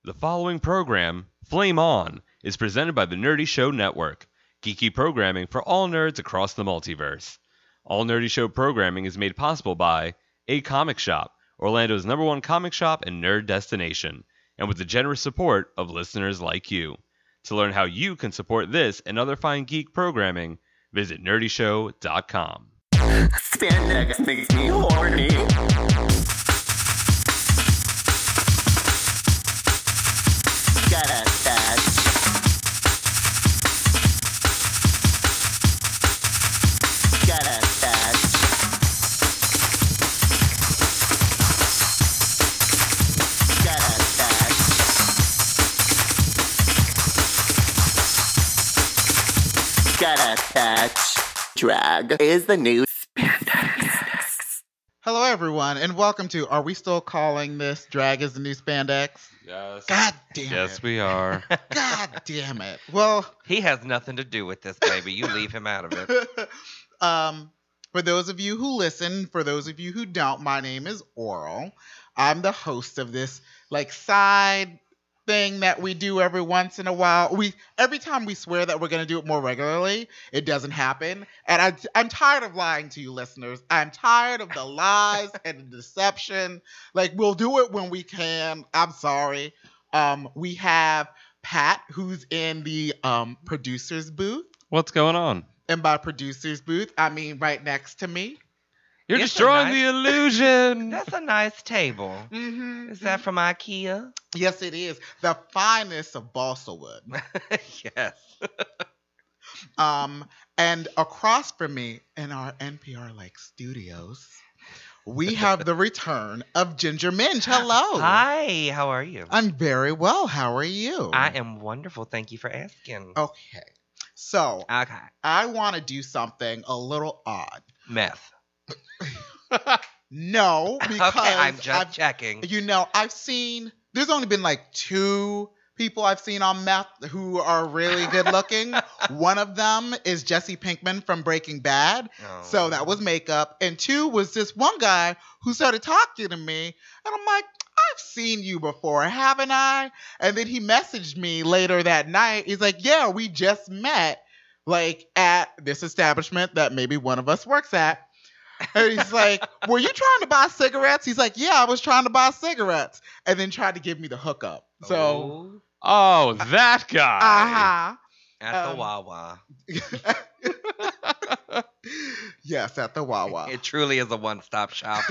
The following program, Flame On, is presented by the Nerdy Show Network, geeky programming for all nerds across the multiverse. All Nerdy Show programming is made possible by A Comic Shop, Orlando's #1 comic shop and nerd destination, and with the generous support of listeners like you. To learn how you can support this and other fine geek programming, visit nerdyshow.com. Spandex makes me horny. Gotta touch. Gotta touch. Gotta touch. Gotta touch. Drag is the new spandex. Hello, everyone, and welcome to. Are we still calling this "Drag is the New Spandex"? Yes. God damn it! Yes, we are. God damn it! Well, He has nothing to do with this, baby. You leave him out of it. for those of you who listen, for those of you who don't, my name is Oral. I'm the host of this side thing that we do every once in a while. Every time we swear that we're going to do it more regularly, it doesn't happen. And I'm tired of lying to you listeners. I'm tired of the lies and the deception. We'll do it when we can. I'm sorry. We have Pat, who's in the producer's booth. What's going on? And by producer's booth, I mean right next to me. You're It's destroying a the illusion. That's a nice table. Mm-hmm. Is that from IKEA? Yes, it is. The finest of balsa wood. Yes. And across from me in our NPR-like studios, we have the return of Ginger Minge. Hello. Hi, how are you? I'm very well. How are you? I am wonderful. Thank you for asking. Okay. So, Okay. I want to do something a little odd. Meth. No, because Okay, I'm just checking. I've seen, there's only been 2 people I've seen on meth who are really good looking. One of them is Jesse Pinkman from Breaking Bad. Oh. So that was makeup. And 2 was this one guy who started talking to me. And I'm like, I've seen you before, haven't I? And then he messaged me later that night. He's like, yeah, we just met at this establishment that maybe one of us works at. And he's like, were you trying to buy cigarettes? He's like, yeah, I was trying to buy cigarettes. And then tried to give me the hookup. So, Oh, that guy. At the Wawa. Yes, at the Wawa. It truly is a one-stop shop.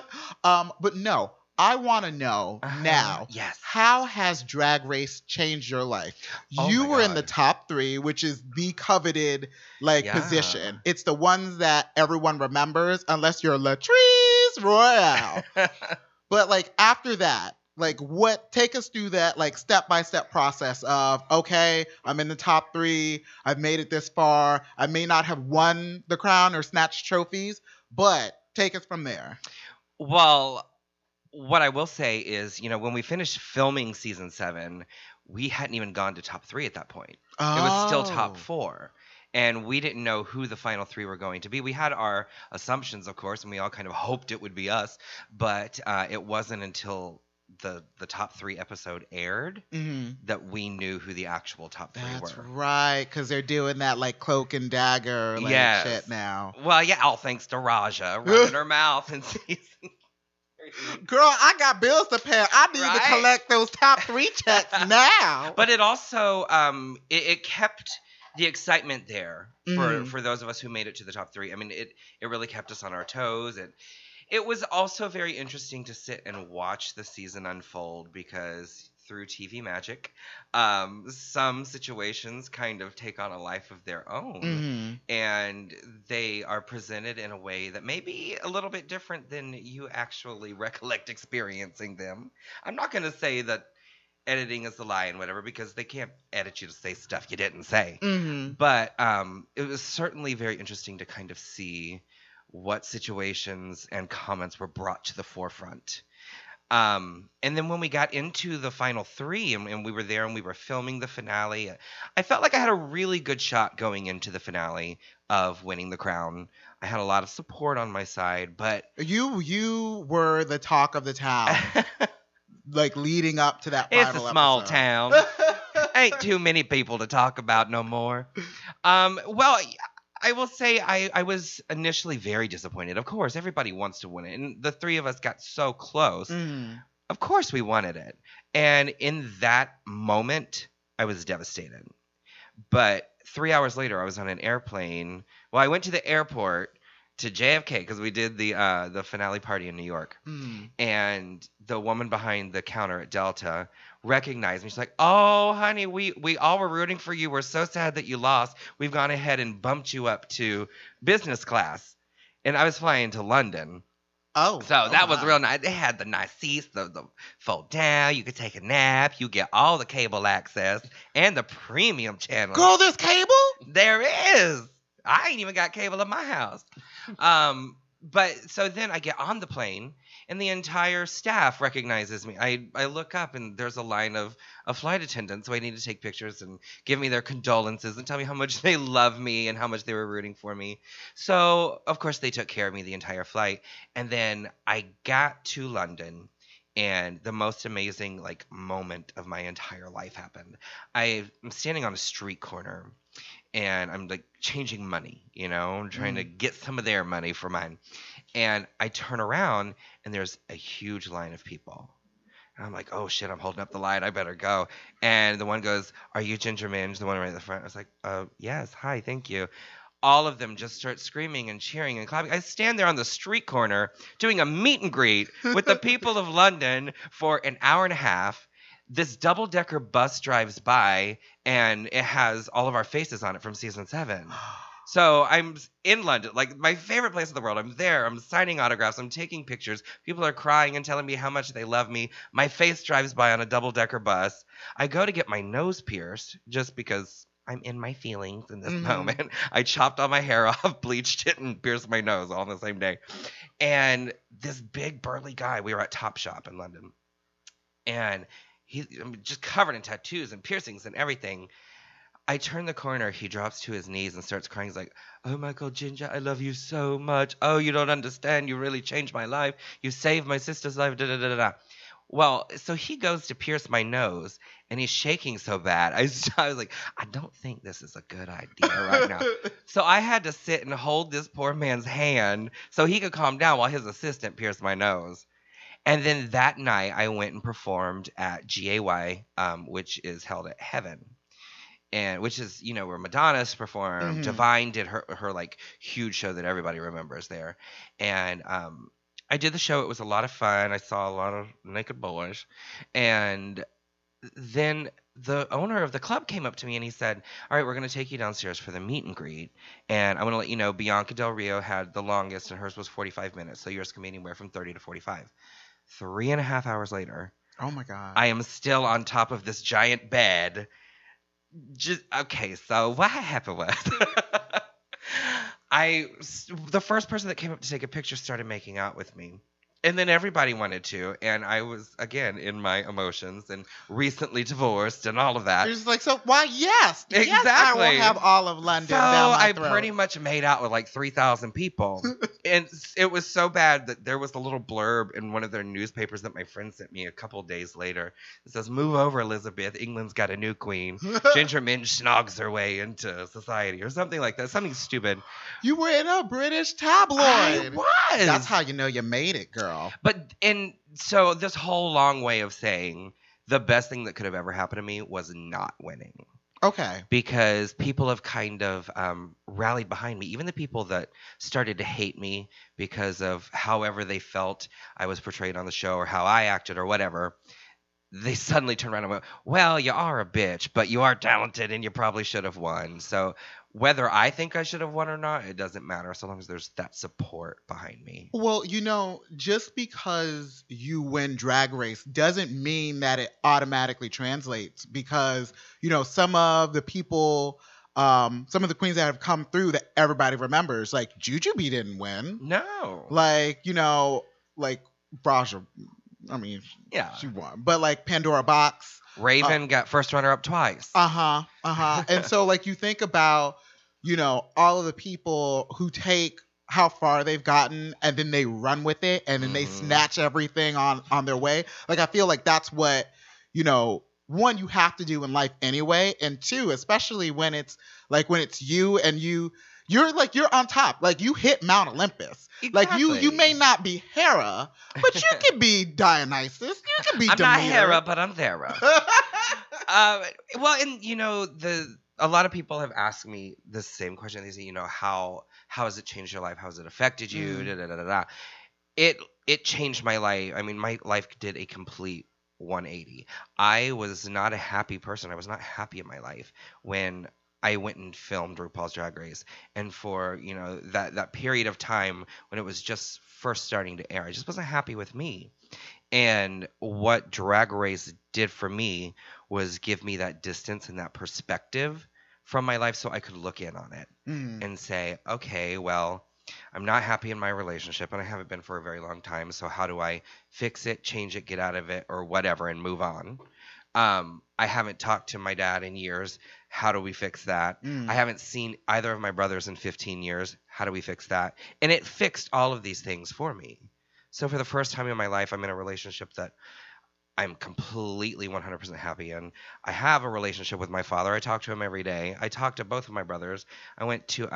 But no, I want to know now. Yes. How has Drag Race changed your life? Oh You my were in God. the top 3, which is the coveted Yeah. position. It's the ones that everyone remembers, unless you're Latrice Royale. But after that, take us through that step-by-step process of, okay, I'm in the top 3, I've made it this far, I may not have won the crown or snatched trophies, but take us from there. Well, what I will say is, when we finished filming season 7, we hadn't even gone to top 3 at that point. It was still top 4. And we didn't know who the final 3 were going to be. We had our assumptions, of course, and we all kind of hoped it would be us. But it wasn't until the top 3 episode aired that we knew who the actual top 3 That's were. right, because they're doing that Cloak and Dagger Yes. shit now. Well, yeah, all thanks to Raja running her mouth in season 3. Girl, I got bills to pay. I need to Right? collect those top 3 checks now. But it also it kept the excitement there for those of us who made it to the top 3. I mean, it really kept us on our toes. It was also very interesting to sit and watch the season unfold because through TV magic, some situations kind of take on a life of their own, and they are presented in a way that may be a little bit different than you actually recollect experiencing them. I'm not going to say that editing is a lie and whatever, because they can't edit you to say stuff you didn't say. But it was certainly very interesting to kind of see what situations and comments were brought to the forefront. And then when we got into the final 3 and we were there and we were filming the finale, I felt like I had a really good shot going into the finale of winning the crown. I had a lot of support on my side, but You were the talk of the town. like leading up to that It's a final small episode. town. Ain't too many people to talk about no more. Well, I will say I was initially very disappointed. Of course, everybody wants to win it. And the three of us got so close. Mm. Of course we wanted it. And in that moment, I was devastated. But 3 hours later, I was on an airplane. Well, I went to the airport to JFK because we did the finale party in New York. Mm. And the woman behind the counter at Delta recognized me. She's like, "Oh, honey, we all were rooting for you. We're so sad that you lost. We've gone ahead and bumped you up to business class." And I was flying to London. Oh. So that was my. real nice. They had the nice seats, the fold down. You could take a nap. You get all the cable access and the premium channel. Girl, there's cable? There is. I ain't even got cable in my house. But so then I get on the plane and the entire staff recognizes me. I look up and there's a line of flight attendants waiting to take pictures and give me their condolences and tell me how much they love me and how much they were rooting for me. So, of course, they took care of me the entire flight. And then I got to London and the most amazing moment of my entire life happened. I'm standing on a street corner and I'm changing money, I'm trying to get some of their money for mine. And I turn around and there's a huge line of people. And I'm like, oh shit, I'm holding up the line. I better go. And the one goes, "Are you Ginger Minge?" The one right at the front. I was like, yes, hi, thank you. All of them just start screaming and cheering and clapping. I stand there on the street corner doing a meet and greet with the people of London for an hour and a half. This double-decker bus drives by, and it has all of our faces on it from season 7. So I'm in London, my favorite place in the world. I'm there. I'm signing autographs. I'm taking pictures. People are crying and telling me how much they love me. My face drives by on a double-decker bus. I go to get my nose pierced just because I'm in my feelings in this moment. I chopped all my hair off, bleached it, and pierced my nose all on the same day. And this big burly guy, we were at Topshop in London, and he's just covered in tattoos and piercings and everything. I turn the corner, he drops to his knees and starts crying. He's like, "Oh my God, Ginger, I love you so much. Oh, you don't understand. You really changed my life. You saved my sister's life, da da da da." Well, so he goes to pierce my nose, and he's shaking so bad. I was like, I don't think this is a good idea right now. So I had to sit and hold this poor man's hand so he could calm down while his assistant pierced my nose. And then that night, I went and performed at GAY, which is held at Heaven. And which is, where Madonna's performed. Divine did her huge show that everybody remembers there. And I did the show. It was a lot of fun. I saw a lot of naked boys. And then the owner of the club came up to me and he said, "All right, we're going to take you downstairs for the meet and greet. And I want to let you know Bianca Del Rio had the longest and hers was 45 minutes. So yours can be anywhere from 30 to 45. 3.5 hours later, Oh my God. I am still on top of this giant bed. Okay, so what happened was the first person that came up to take a picture started making out with me. And then everybody wanted to, and I was, again, in my emotions and recently divorced and all of that. You're just like, so why? Yes. Yes, I Exactly. will have all of London So down my I throat. pretty much made out with 3,000 people. And it was so bad that there was a little blurb in one of their newspapers that my friend sent me a couple days later. It says, "Move over, Elizabeth. England's got a new queen. Ginger Minge snogs her way into society," or something like that. Something stupid. You were in a British tabloid. I was. That's how you know you made it, girl. And so this whole long way of saying the best thing that could have ever happened to me was not winning. Okay. Because people have kind of rallied behind me. Even the people that started to hate me because of however they felt I was portrayed on the show or how I acted or whatever, they suddenly turned around and went, "Well, you are a bitch, but you are talented and you probably should have won." So whether I think I should have won or not, it doesn't matter so long as there's that support behind me. Well, just because you win Drag Race doesn't mean that it automatically translates because, some of the people, some of the queens that have come through that everybody remembers, like Jujubee didn't win. No. Raja, Yeah. she won. But Pandora Box. Raven got first runner-up twice. And so you think about, all of the people who take how far they've gotten and then they run with it and then they snatch everything on their way. Like, I feel like that's what, one, you have to do in life anyway, and two, especially when it's you and you're on top. Like, you hit Mount Olympus. Exactly. Like, you may not be Hera, but you can be Dionysus. You can be I'm Demeter. not Hera, but I'm Thera. Well, and a lot of people have asked me the same question. They say, how has it changed your life? How has it affected you? Da, da, da, da, da. It changed my life. I mean, my life did a complete 180. I was not a happy person. I was not happy in my life when I went and filmed RuPaul's Drag Race. And for, that period of time when it was just first starting to air, I just wasn't happy with me. And what Drag Race did for me was give me that distance and that perspective from my life so I could look in on it and say, okay, well, I'm not happy in my relationship and I haven't been for a very long time. So how do I fix it, change it, get out of it, or whatever, and move on? I haven't talked to my dad in years. How do we fix that? I haven't seen either of my brothers in 15 years. How do we fix that? And it fixed all of these things for me. So for the first time in my life, I'm in a relationship that I'm completely 100% happy in. I have a relationship with my father. I talk to him every day. I talk to both of my brothers. I went to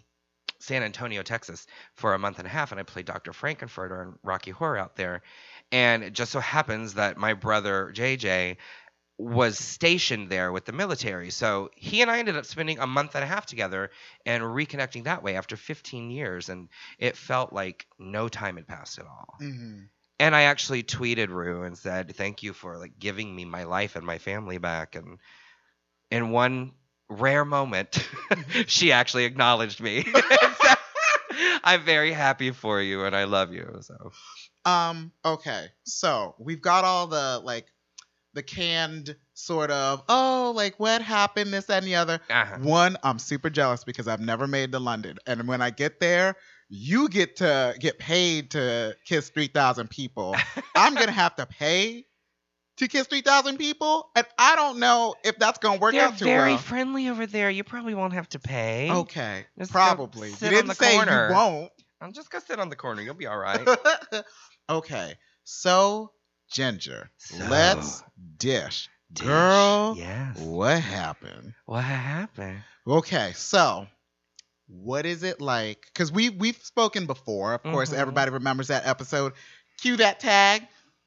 San Antonio, Texas for a month and a half, and I played Dr. Frankenfurter and Rocky Horror out there. And it just so happens that my brother, JJ, was stationed there with the military. So he and I ended up spending a month and a half together and reconnecting that way after 15 years. And it felt like no time had passed at all. And I actually tweeted Rue and said, thank you for giving me my life and my family back. And in one rare moment, she actually acknowledged me. And said, I'm very happy for you and I love you. So okay. So we've got all the canned sort of, what happened, this, that, and the other. One, I'm super jealous because I've never made to London. And when I get there, you get to get paid to kiss 3,000 people. I'm going to have to pay to kiss 3,000 people. And I don't know if that's going to work out too well. They're very friendly over there. You probably won't have to pay. Okay. Just probably. You didn't say corner. You won't. I'm just going to sit on the corner. You'll be all right. Okay. So, Ginger, let's dish. Girl, yes. What happened? What happened? Okay, so what is it like? Because we've spoken before. Of course, everybody remembers that episode. Cue that tag.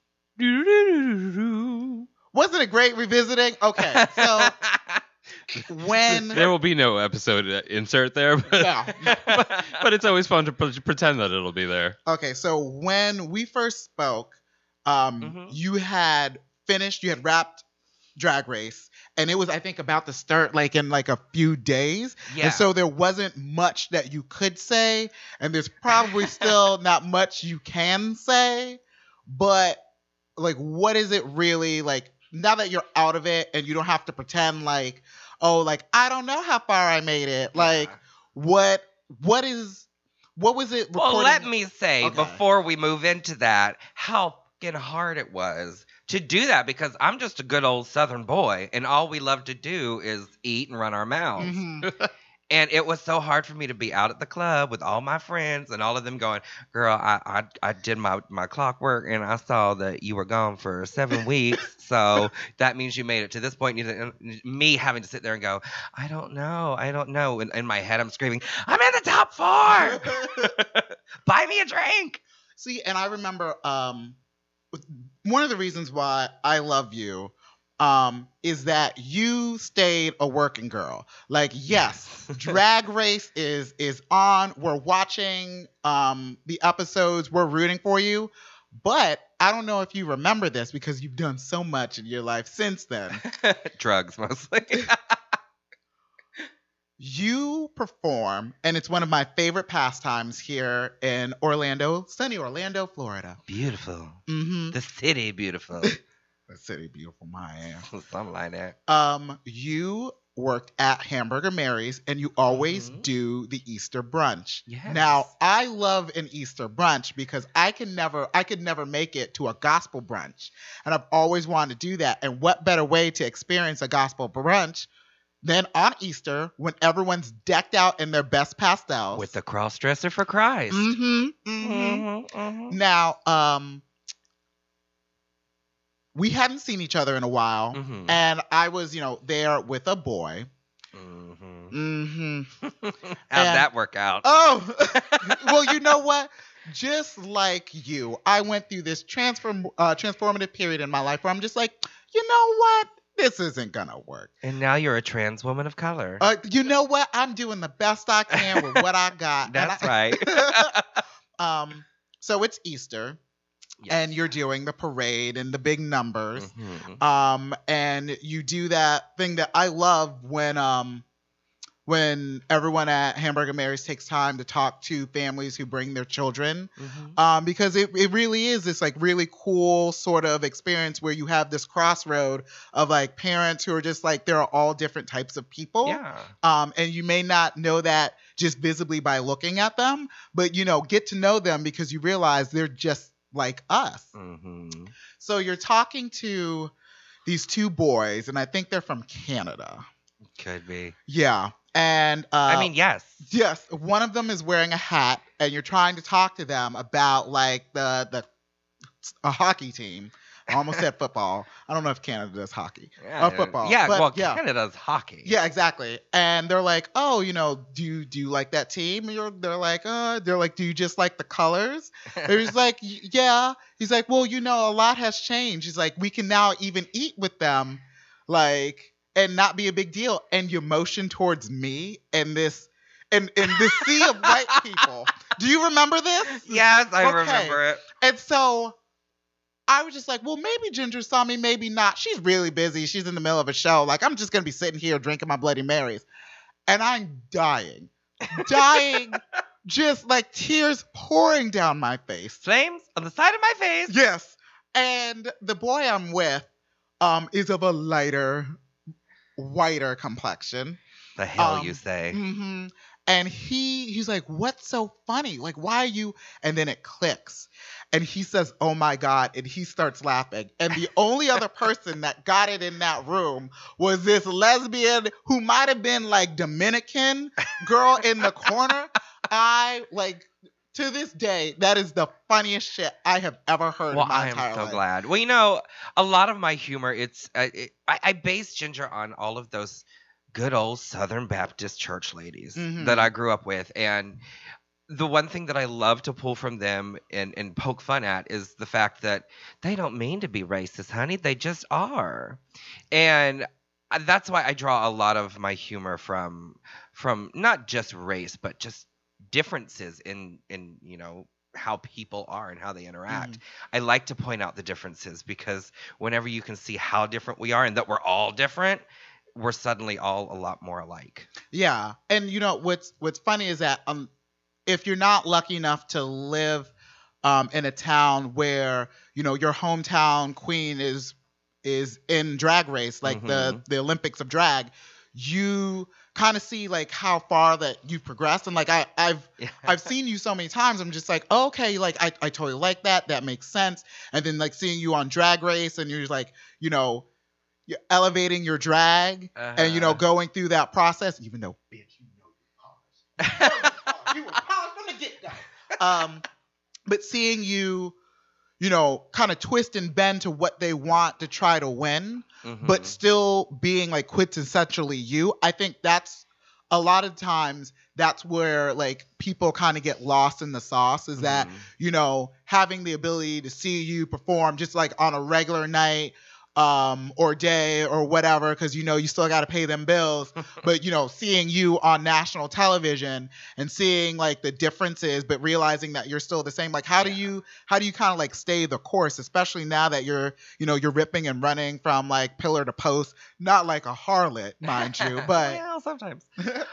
Wasn't it great revisiting? Okay, so when there will be no episode insert there, but, but it's always fun to pretend that it'll be there. Okay, so when we first spoke, you had wrapped Drag Race, and it was, I think, about to start in a few days. Yeah. And so there wasn't much that you could say, and there's probably still not much you can say, but what is it really now that you're out of it and you don't have to pretend I don't know how far I made it. What was it reporting? Well, let me say, before we move into that, how fucking hard it was to do that, because I'm just a good old Southern boy, and all we love to do is eat and run our mouths. And it was so hard for me to be out at the club with all my friends and all of them going, girl, I did my clockwork and I saw that you were gone for 7 weeks. So that means you made it to this point. And me having to sit there and go, I don't know. And in my head, I'm screaming, I'm in the top 4. Buy me a drink. See, and I remember one of the reasons why I love you is that you stayed a working girl. Yes, Drag Race is on. We're watching the episodes. We're rooting for you. But I don't know if you remember this because you've done so much in your life since then. Drugs, mostly. You perform, and it's one of my favorite pastimes here in Orlando, sunny Orlando, Florida. Beautiful. Mm-hmm. The city, beautiful. The city, beautiful, my ass. Something like that. You worked at Hamburger Mary's, and you always do the Easter brunch. Yes. Now, I love an Easter brunch because I could never make it to a gospel brunch, and I've always wanted to do that. And what better way to experience a gospel brunch Then on Easter, when everyone's decked out in their best pastels. With the cross-dresser for Christ. Now, we hadn't seen each other in a while, and I was, there with a boy. How'd that work out? Oh, well, you know what? Just like you, I went through this transformative period in my life where I'm just like, you know what? This isn't gonna work. And now you're a trans woman of color. You know what? I'm doing the best I can with what I got. That's right. So it's Easter. Yes. And you're doing the parade and the big numbers. And you do that thing that I love when everyone at Hamburger Mary's takes time to talk to families who bring their children. Because it really is this like really cool sort of experience where you have this crossroad of like parents who are just like, there are all different types of people. Yeah. And you may not know that just visibly by looking at them, but get to know them because you realize they're just like us. So you're talking to these two boys, and I think they're from Canada. Could be. Yeah. And yes. Yes. One of them is wearing a hat, and you're trying to talk to them about like a hockey team. I almost said football. I don't know if Canada does hockey or football. Yeah, but, Canada does hockey. Yeah, exactly. And they're like, oh, do you like that team? They're like, do you just like the colors? And he's like, yeah. He's like, well, a lot has changed. He's like, we can now even eat with them, like, and not be a big deal. And your motion towards me and this, and this sea of white people. Do you remember this? Yes, I remember it. And so I was just like, well, maybe Ginger saw me, maybe not. She's really busy. She's in the middle of a show. Like, I'm just going to be sitting here drinking my Bloody Marys. And I'm dying, just like tears pouring down my face. Flames on the side of my face. Yes. And the boy I'm with is of a lighter, whiter complexion. The hell you say. And he's like, what's so funny? Like, why are you? And then it clicks. And he says, oh my God. And he starts laughing. And the only other person that got it in that room was this lesbian who might have been like Dominican girl in the corner. To this day, that is the funniest shit I have ever heard in my entire life. I am so glad. Well, a lot of my humor, I base Ginger on all of those good old Southern Baptist church ladies that I grew up with. And the one thing that I love to pull from them and poke fun at is the fact that they don't mean to be racist, honey. They just are. And that's why I draw a lot of my humor from not just race, but just differences in how people are and how they interact. I like to point out the differences because whenever you can see how different we are and that we're all different, we're suddenly all a lot more alike. Yeah. And what's funny is that if you're not lucky enough to live in a town where your hometown queen is in Drag Race, like the Olympics of drag, you kind of see like how far that you've progressed. And like I've seen you so many times, I'm just like, oh, okay, like I totally like that makes sense. And then like seeing you on Drag Race and you're just like, you're elevating your drag and going through that process, even though bitch, you polished. You were polished from the get-go. But seeing you, kind of twist and bend to what they want to try to win, but still being like quintessentially you, I think that's a lot of times that's where like people kind of get lost in the sauce is that, having the ability to see you perform just like on a regular night or day or whatever, because you still got to pay them bills, but seeing you on national television and seeing like the differences but realizing that you're still the same, like how do you kind of like stay the course, especially now that you're ripping and running from like pillar to post, not like a harlot, mind you, but well, sometimes.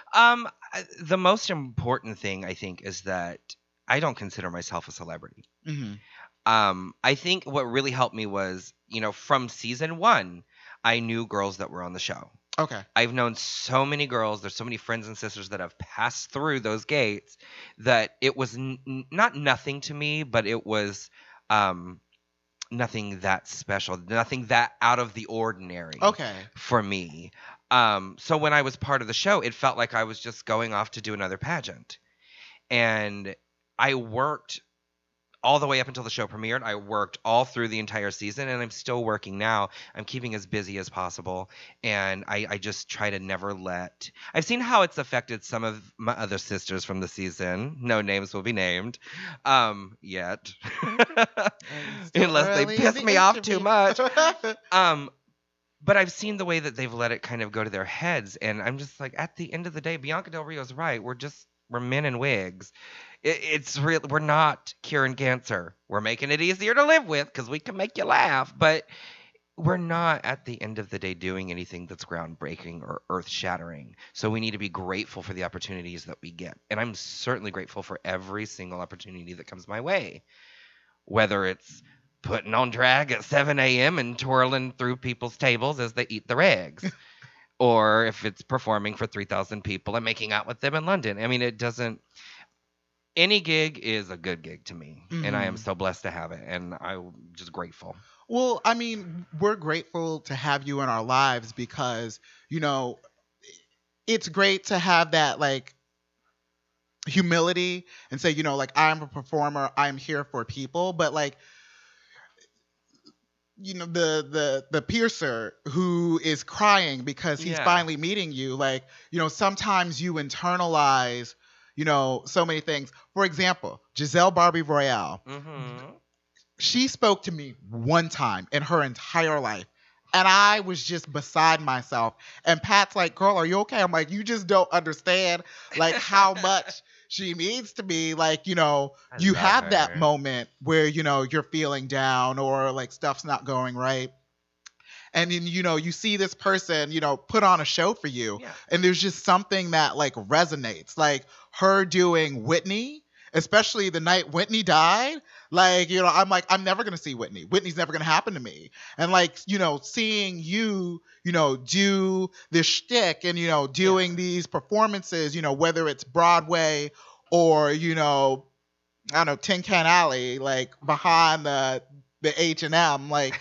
The most important thing I think is that I don't consider myself a celebrity. I think what really helped me was, from season 1, I knew girls that were on the show. Okay. I've known so many girls. There's so many friends and sisters that have passed through those gates that it was not nothing to me, but it was nothing that special, nothing that out of the ordinary. Okay. For me. So when I was part of the show, it felt like I was just going off to do another pageant. And I worked all the way up until the show premiered. I worked all through the entire season, and I'm still working now. I'm keeping as busy as possible, and I just try to never let. I've seen how it's affected some of my other sisters from the season. No names will be named, yet, unless they piss me off too much. But I've seen the way that they've let it kind of go to their heads, and I'm just like, at the end of the day, Bianca Del Rio's right. We're men in wigs. It's real. We're not curing cancer. We're making it easier to live with because we can make you laugh. But we're not, at the end of the day, doing anything that's groundbreaking or earth-shattering. So we need to be grateful for the opportunities that we get. And I'm certainly grateful for every single opportunity that comes my way. Whether it's putting on drag at 7 a.m. and twirling through people's tables as they eat their eggs. Or if it's performing for 3,000 people and making out with them in London. I mean, it doesn't... Any gig is a good gig to me, and I am so blessed to have it, and I'm just grateful. Well, I mean, we're grateful to have you in our lives because, you know, it's great to have that, like, humility and say, you know, like, I'm a performer, I'm here for people, but, like, you know, the piercer who is crying because he's finally meeting you, like, you know, sometimes you internalize, you know, so many things. For example, Giselle Barbie Royale. Mm-hmm. She spoke to me one time in her entire life, and I was just beside myself. And Pat's like, girl, are you okay? I'm like, you just don't understand, like, how much she means to me. Like, you know, you have that moment where, you know, you're feeling down or, like, stuff's not going right. And then, you know, you see this person, you know, put on a show for you. Yeah. And there's just something that, like, resonates. Like, her doing Whitney, especially the night Whitney died. Like, you know, I'm like, I'm never going to see Whitney. Whitney's never going to happen to me. And, like, you know, seeing you, you know, do this shtick and, you know, doing these performances, you know, whether it's Broadway or, you know, I don't know, Tin Can Alley, like, behind the H&M. Like,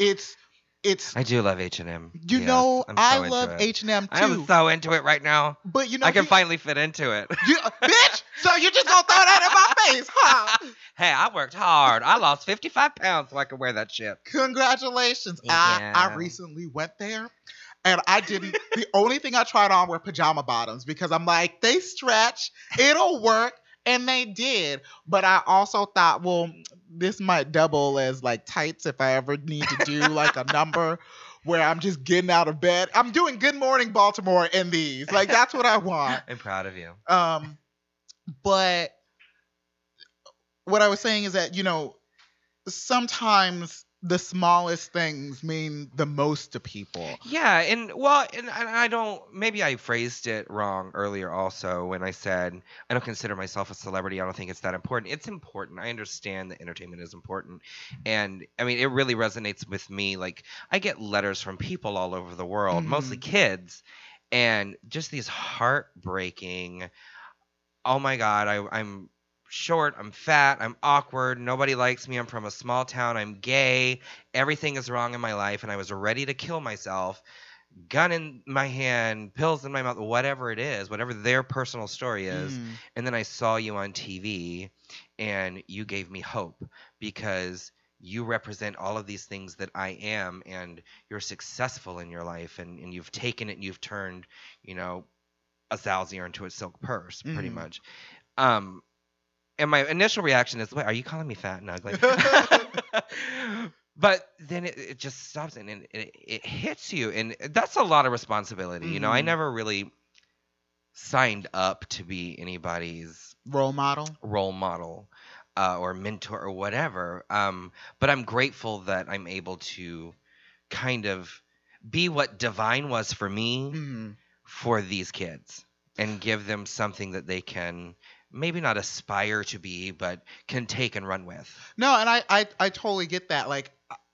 I do love H&M. You know, I love H&M too. I'm so into it right now. But you know, I can finally fit into it. Bitch, so you just gonna throw that in my face, huh? Hey, I worked hard. I lost 55 pounds so I could wear that shit. Congratulations. Yeah. I recently went there. And I didn't. The only thing I tried on were pajama bottoms because I'm like, they stretch, it'll work. And they did. But I also thought, well, this might double as, like, tights if I ever need to do, like, a number where I'm just getting out of bed. I'm doing Good Morning Baltimore in these. Like, that's what I want. I'm proud of you. But what I was saying is that, you know, sometimes the smallest things mean the most to people. Yeah, and I don't, maybe I phrased it wrong earlier also when I said I don't consider myself a celebrity. I don't think it's that important. It's important. I understand that entertainment is important. And I mean, it really resonates with me. Like, I get letters from people all over the world, mostly kids, and just these heartbreaking, oh my God, I'm short, I'm fat, I'm awkward, nobody likes me, I'm from a small town, I'm gay, everything is wrong in my life, and I was ready to kill myself, gun in my hand, pills in my mouth, whatever it is, whatever their personal story is, and then I saw you on TV, and you gave me hope, because you represent all of these things that I am, and you're successful in your life, and you've taken it and you've turned, you know, a Zalzier into a silk purse, pretty much. And my initial reaction is, wait, are you calling me fat and ugly? But then it just stops and it hits you. And that's a lot of responsibility. You know, I never really signed up to be anybody's role model or mentor or whatever. But I'm grateful that I'm able to kind of be what Divine was for me for these kids and give them something that they can maybe not aspire to be, but can take and run with. No, and I totally get that. Like,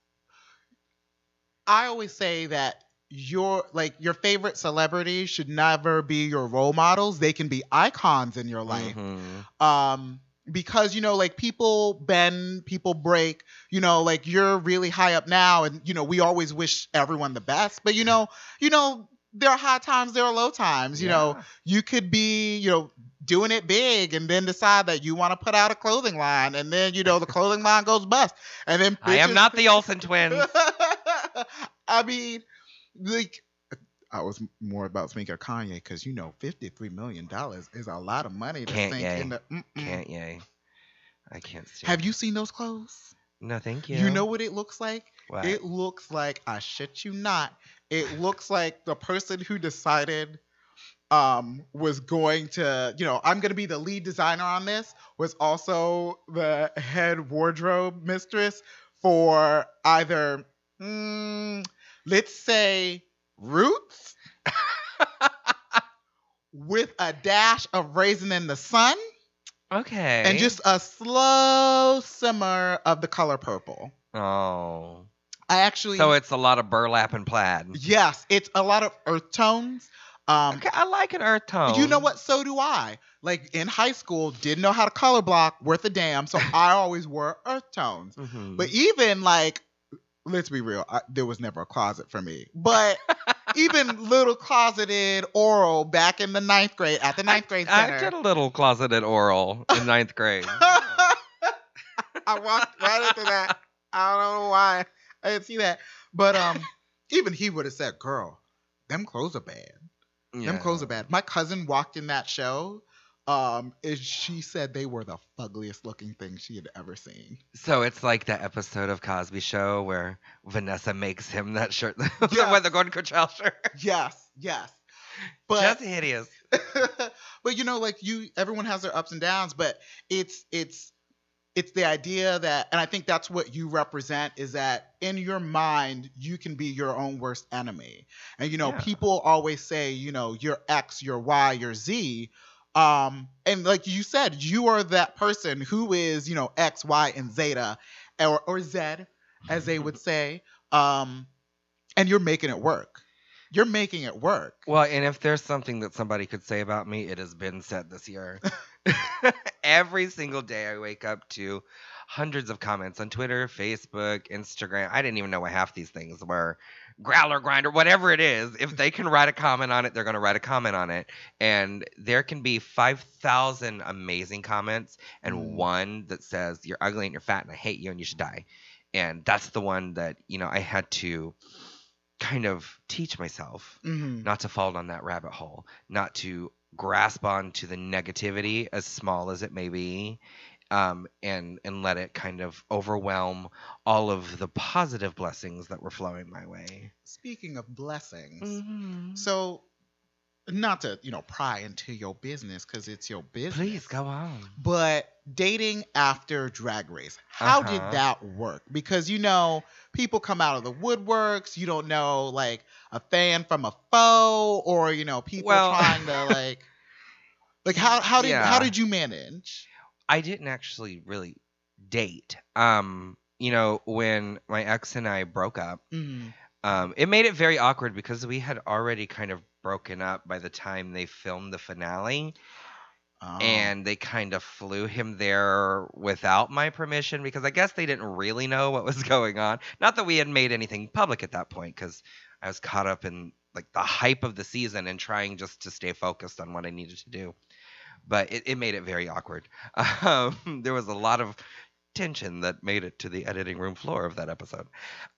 I always say that your favorite celebrities should never be your role models. They can be icons in your life. Because, you know, like, people bend, people break, you know, like, you're really high up now and, you know, we always wish everyone the best, but you know, there are high times, there are low times. You know, Yeah. you could be, doing it big and then decide that you want to put out a clothing line, and then, the clothing line goes bust. And then I am bitches- not the Olsen twins. I mean, like, I was more about speaking of Kanye because, $53 million is a lot of money to Can't sink yay. into. Can't yay. I can't stand Have you seen those clothes? No, thank you. You know what it looks like? What? It looks like, I shit you not, it looks like the person who decided was going to, I'm going to be the lead designer on this, was also the head wardrobe mistress for either, let's say, Roots with a dash of Raisin in the Sun Okay. and just a slow simmer of the color purple. Oh. I actually... So it's a lot of burlap and plaid. Yes, it's a lot of earth tones. Okay, I like an earth tone. You know what? So do I. Like, in high school, didn't know how to color block worth a damn, so I always wore earth tones. Mhm. But even, like, let's be real, there was never a closet for me. But even little closeted oral back in the ninth grade, at the ninth grade I center. did a little closeted oral in ninth grade. I walked right into that. I don't know why I didn't see that. But even he would have said, girl, them clothes are bad. Them clothes are bad. My cousin walked in that show. And she said they were the fuggliest looking thing she had ever seen. So it's like the episode of Cosby Show where Vanessa makes him that shirt, Yes. with the Gordon Cottrell shirt. Yes. But Just hideous. but like everyone has their ups and downs, but it's the idea that, and I think that's what you represent, is that in your mind you can be your own worst enemy. And Yeah. people always say, you're X, you're Y, you're Z. And like you said, you are that person who is, X, Y, and Zeta, or Z, as they would say. And you're making it work. You're making it work. Well, and if there's something that somebody could say about me, it has been said this year. Every single day I wake up to hundreds of comments on Twitter, Facebook, Instagram. I didn't even know what half these things were. Growler, Grinder, whatever it is. If they can write a comment on it, they're going to write a comment on it. And there can be 5,000 amazing comments and one that says, you're ugly and you're fat and I hate you and you should die. And that's the one that, I had to kind of teach myself not to fall down that rabbit hole, not to grasp onto the negativity, as small as it may be, and let it kind of overwhelm all of the positive blessings that were flowing my way. Speaking of blessings, Mm-hmm. so not to pry into your business because it's your business. Please go on. But dating after Drag Race, how did that work? Because people come out of the woodworks. You don't know like a fan from a foe, or people trying to like how did you manage? I didn't actually really date. When my ex and I broke up, it made it very awkward because we had already kind of broken up by the time they filmed the finale. Oh. And they kind of flew him there without my permission because I guess they didn't really know what was going on. Not that we had made anything public at that point because I was caught up in like the hype of the season and trying just to stay focused on what I needed to do. But it made it very awkward. There was a lot of tension that made it to the editing room floor of that episode.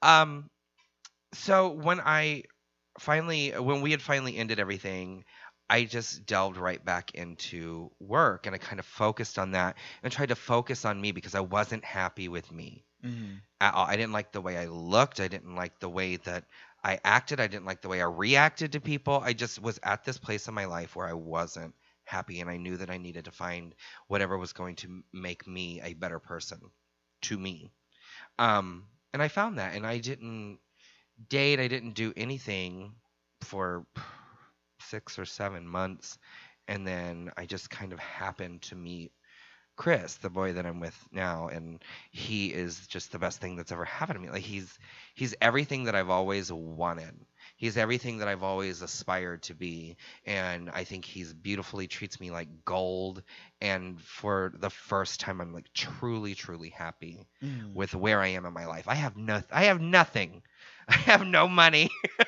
So when we had finally ended everything, I just delved right back into work and I kind of focused on that and tried to focus on me because I wasn't happy with me at all. I didn't like the way I looked. I didn't like the way that I acted. I didn't like the way I reacted to people. I just was at this place in my life where I wasn't happy, and I knew that I needed to find whatever was going to make me a better person to me. And I found that, and I didn't date. I didn't do anything for 6 or 7 months, and then I just kind of happened to meet Chris, the boy that I'm with now, and he is just the best thing that's ever happened to me. Like he's everything that I've always wanted. He's everything that I've always aspired to be, and I think he's beautifully treats me like gold. And for the first time, I'm like truly, truly happy with where I am in my life. I have nothing. I have no money.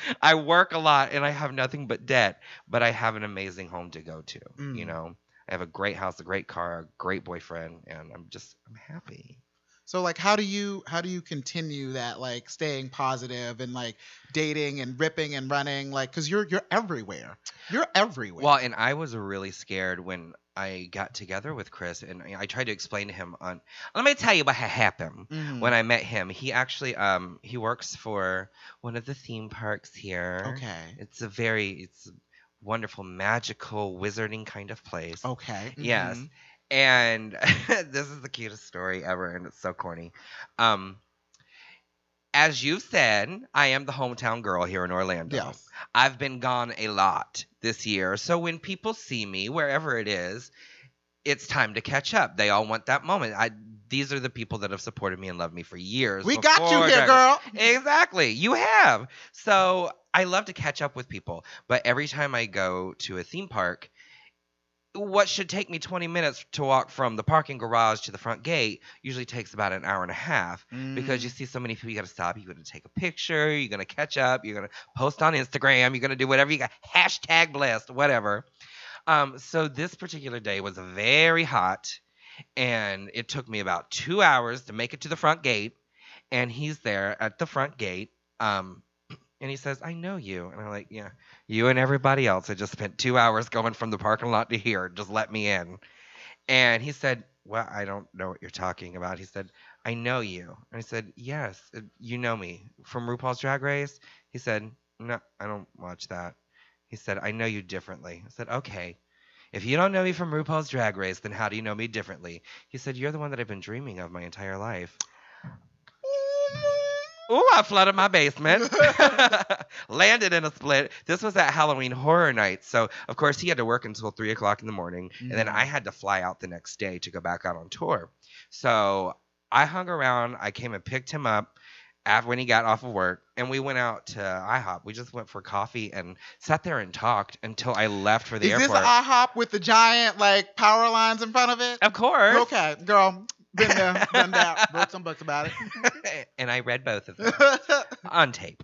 I work a lot and I have nothing but debt, but I have an amazing home to go to. You Mm. know, I have a great house, a great car, a great boyfriend, and I'm happy. So like how do you continue that, like staying positive and like dating and ripping and running, like cuz you're everywhere. You're everywhere. Well, and I was really scared when I got together with Chris, and I tried to explain to him on. Let me tell you what had happened Mhm. when I met him. He actually he works for one of the theme parks here. Okay. It's a wonderful, magical, wizarding kind of place. Okay. Yes. Mhm. And this is the cutest story ever, and it's so corny. Um, as you've said, I am the hometown girl here in Orlando. Yes. I've been gone a lot this year. So when people see me, wherever it is, it's time to catch up. They all want that moment. These are the people that have supported me and loved me for years. We got you before here, Drag- girl. Exactly. You have. So I love to catch up with people. But every time I go to a theme park, what should take me 20 minutes to walk from the parking garage to the front gate usually takes about an hour and a half because you see so many people. You got to stop. You're going to take a picture. You're going to catch up. You're going to post on Instagram. You're going to do whatever you got. Hashtag blessed, whatever. So this particular day was very hot, and it took me about 2 hours to make it to the front gate. And he's there at the front gate. And he says, I know you. And I'm like, yeah, you and everybody else. I just spent 2 hours going from the parking lot to here. Just let me in. And he said, well, I don't know what you're talking about. He said, I know you. And I said, yes, you know me. From RuPaul's Drag Race? He said, no, I don't watch that. He said, I know you differently. I said, okay. If you don't know me from RuPaul's Drag Race, then how do you know me differently? He said, you're the one that I've been dreaming of my entire life. Ooh, I flooded my basement. Landed in a split. This was at Halloween Horror Night. So, of course, he had to work until 3 o'clock in the morning. And then I had to fly out the next day to go back out on tour. So I hung around. I came and picked him up when he got off of work. And we went out to IHOP. We just went for coffee and sat there and talked until I left for the airport. Is this IHOP with the giant like power lines in front of it? Of course. Okay, girl. Been there, done that. Wrote some books about it. And I read both of them on tape.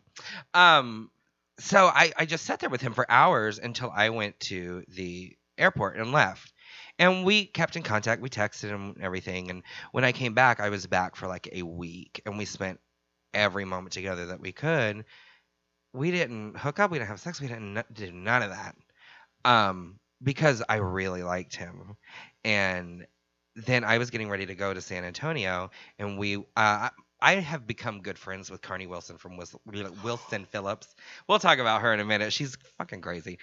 So I just sat there with him for hours until I went to the airport and left. And we kept in contact. We texted him and everything. And when I came back, I was back for like a week. And we spent every moment together that we could. We didn't hook up. We didn't have sex. We didn't do none of that. Because I really liked him. And then I was getting ready to go to San Antonio, and I have become good friends with Carney Wilson from Wilson Phillips. We'll talk about her in a minute. She's fucking crazy.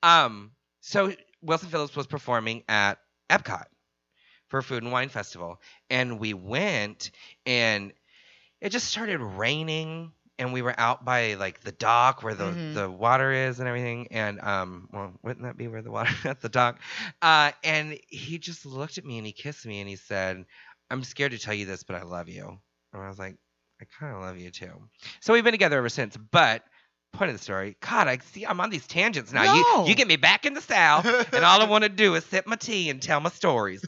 So Wilson Phillips was performing at Epcot for Food and Wine Festival, and we went, and it just started raining. And we were out by like the dock where the water is and everything. And well, wouldn't that be where the water at the dock? And he just looked at me and he kissed me and he said, I'm scared to tell you this, but I love you. And I was like, I kind of love you too. So we've been together ever since. But point of the story, God, I see I'm on these tangents now. No. You get me back in the South, and all I want to do is sip my tea and tell my stories.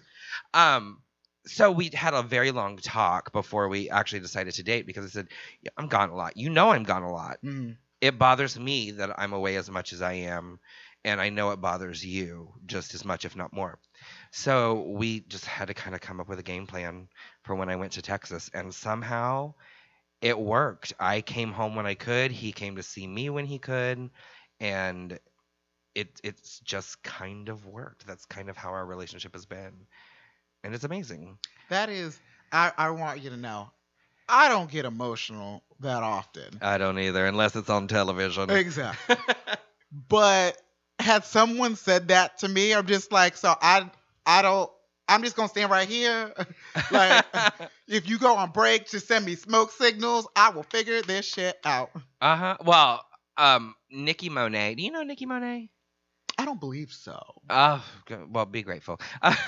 So we had a very long talk before we actually decided to date because I said, yeah, I'm gone a lot. You know I'm gone a lot. It bothers me that I'm away as much as I am, and I know it bothers you just as much, if not more. So we just had to kind of come up with a game plan for when I went to Texas, and somehow it worked. I came home when I could. He came to see me when he could, and it's just kind of worked. That's kind of how our relationship has been. And it's amazing. That is, I want you to know, I don't get emotional that often. I don't either, unless it's on television. Exactly. But had someone said that to me, I'm just like, so I don't, I'm just going to stand right here. Like, if you go on break to send me smoke signals, I will figure this shit out. Uh-huh. Well, Nikki Monet. Do you know Nikki Monet? I don't believe so. Oh, well, be grateful.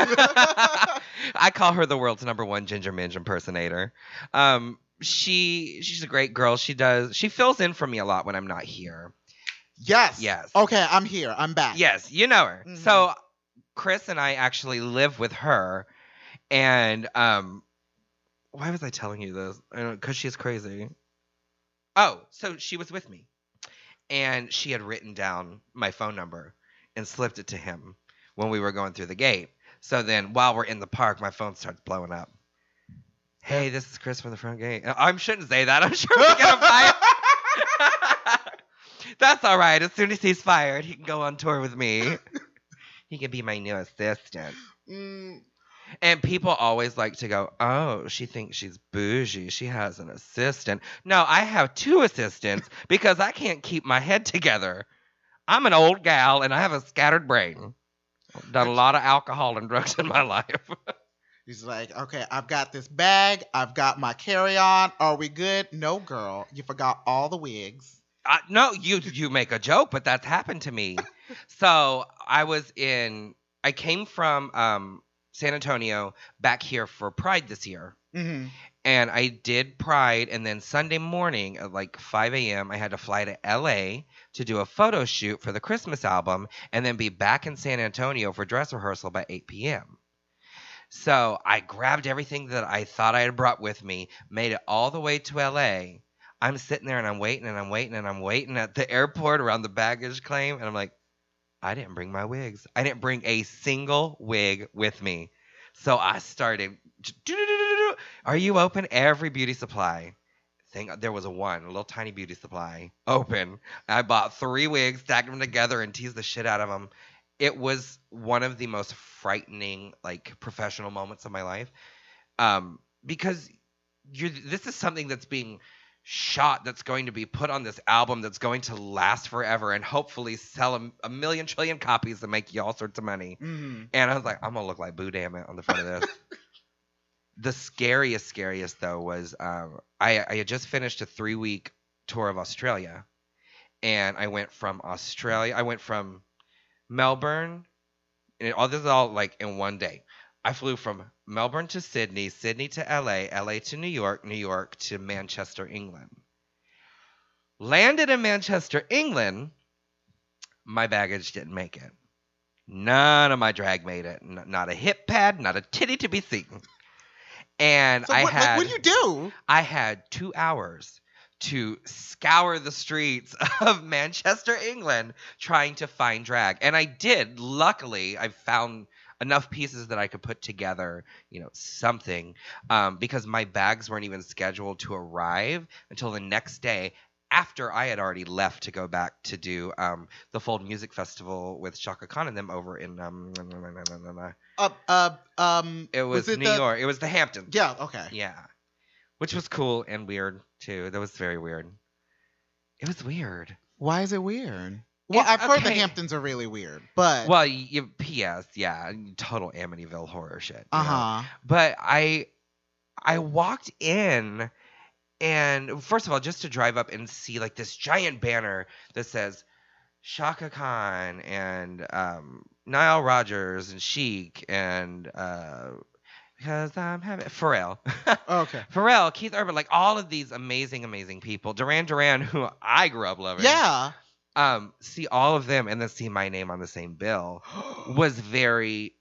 I call her the world's #1 Ginger Minge impersonator. She's a great girl. She fills in for me a lot when I'm not here. Yes. Yes. Okay, I'm here. I'm back. Yes, you know her. Mhm. So Chris and I actually live with her, and why was I telling you this? Because she's crazy. Oh, so she was with me. And she had written down my phone number and slipped it to him when we were going through the gate. So then while we're in the park, my phone starts blowing up. Hey, this is Chris from the front gate. I shouldn't say that. I'm sure we'll get a fight. That's all right. As soon as he's fired, he can go on tour with me. He can be my new assistant. Mm, And people always like to go, oh, she thinks she's bougie. She has an assistant. No, I have 2 assistants because I can't keep my head together. I'm an old gal and I have a scattered brain. I've done a lot of alcohol and drugs in my life. he's like, okay, I've got this bag. I've got my carry-on. Are we good? No, girl. You forgot all the wigs. No, you make a joke, but that's happened to me. So I came from San Antonio back here for Pride this year. Mm-hmm. And I did Pride, and then Sunday morning at like 5 a.m., I had to fly to L.A. to do a photo shoot for the Christmas album, and then be back in San Antonio for dress rehearsal by 8 p.m. So I grabbed everything that I thought I had brought with me, made it all the way to L.A. I'm sitting there, and I'm waiting, and I'm waiting, and I'm waiting at the airport around the baggage claim, and I'm like, I didn't bring my wigs. I didn't bring a single wig with me. So I started, are you open? Every beauty supply thing. There was a little tiny beauty supply open. I bought 3 wigs, stacked them together, and teased the shit out of them. It was one of the most frightening, like, professional moments of my life. Because this is something that's being shot, that's going to be put on this album, that's going to last forever and hopefully sell a million trillion copies and make you all sorts of money. Mm-hmm. And I was like, I'm gonna look like Boo Dammit on the front of this. The scariest though was I had just finished a 3-week tour of Australia, and I went from Melbourne, and this is all like in one day. I flew from Melbourne to Sydney, Sydney to LA, LA to New York, New York to Manchester, England. Landed in Manchester, England. My baggage didn't make it. None of my drag made it. Not a hip pad, not a titty to be seen. And So what do you do? I had 2 hours to scour the streets of Manchester, England, trying to find drag. And I did. Luckily, I found enough pieces that I could put together, something, because my bags weren't even scheduled to arrive until the next day after I had already left to go back to do the Fold Music Festival with Shaka Khan and them over in it was New York. It was the Hamptons. Yeah, okay. Yeah. Which was cool and weird too. That was very weird. It was weird. Why is it weird? Well, I've heard the Hamptons are really weird, but well, P.S. Yeah, total Amityville horror shit. Uh-huh. But I walked in, and first of all, just to drive up and see like this giant banner that says Shaka Khan and Nile Rodgers and Chic and because I'm having Pharrell. Okay. Pharrell, Keith Urban, like all of these amazing people. Duran Duran, who I grew up loving. Yeah. See all of them and then see my name on the same bill was very.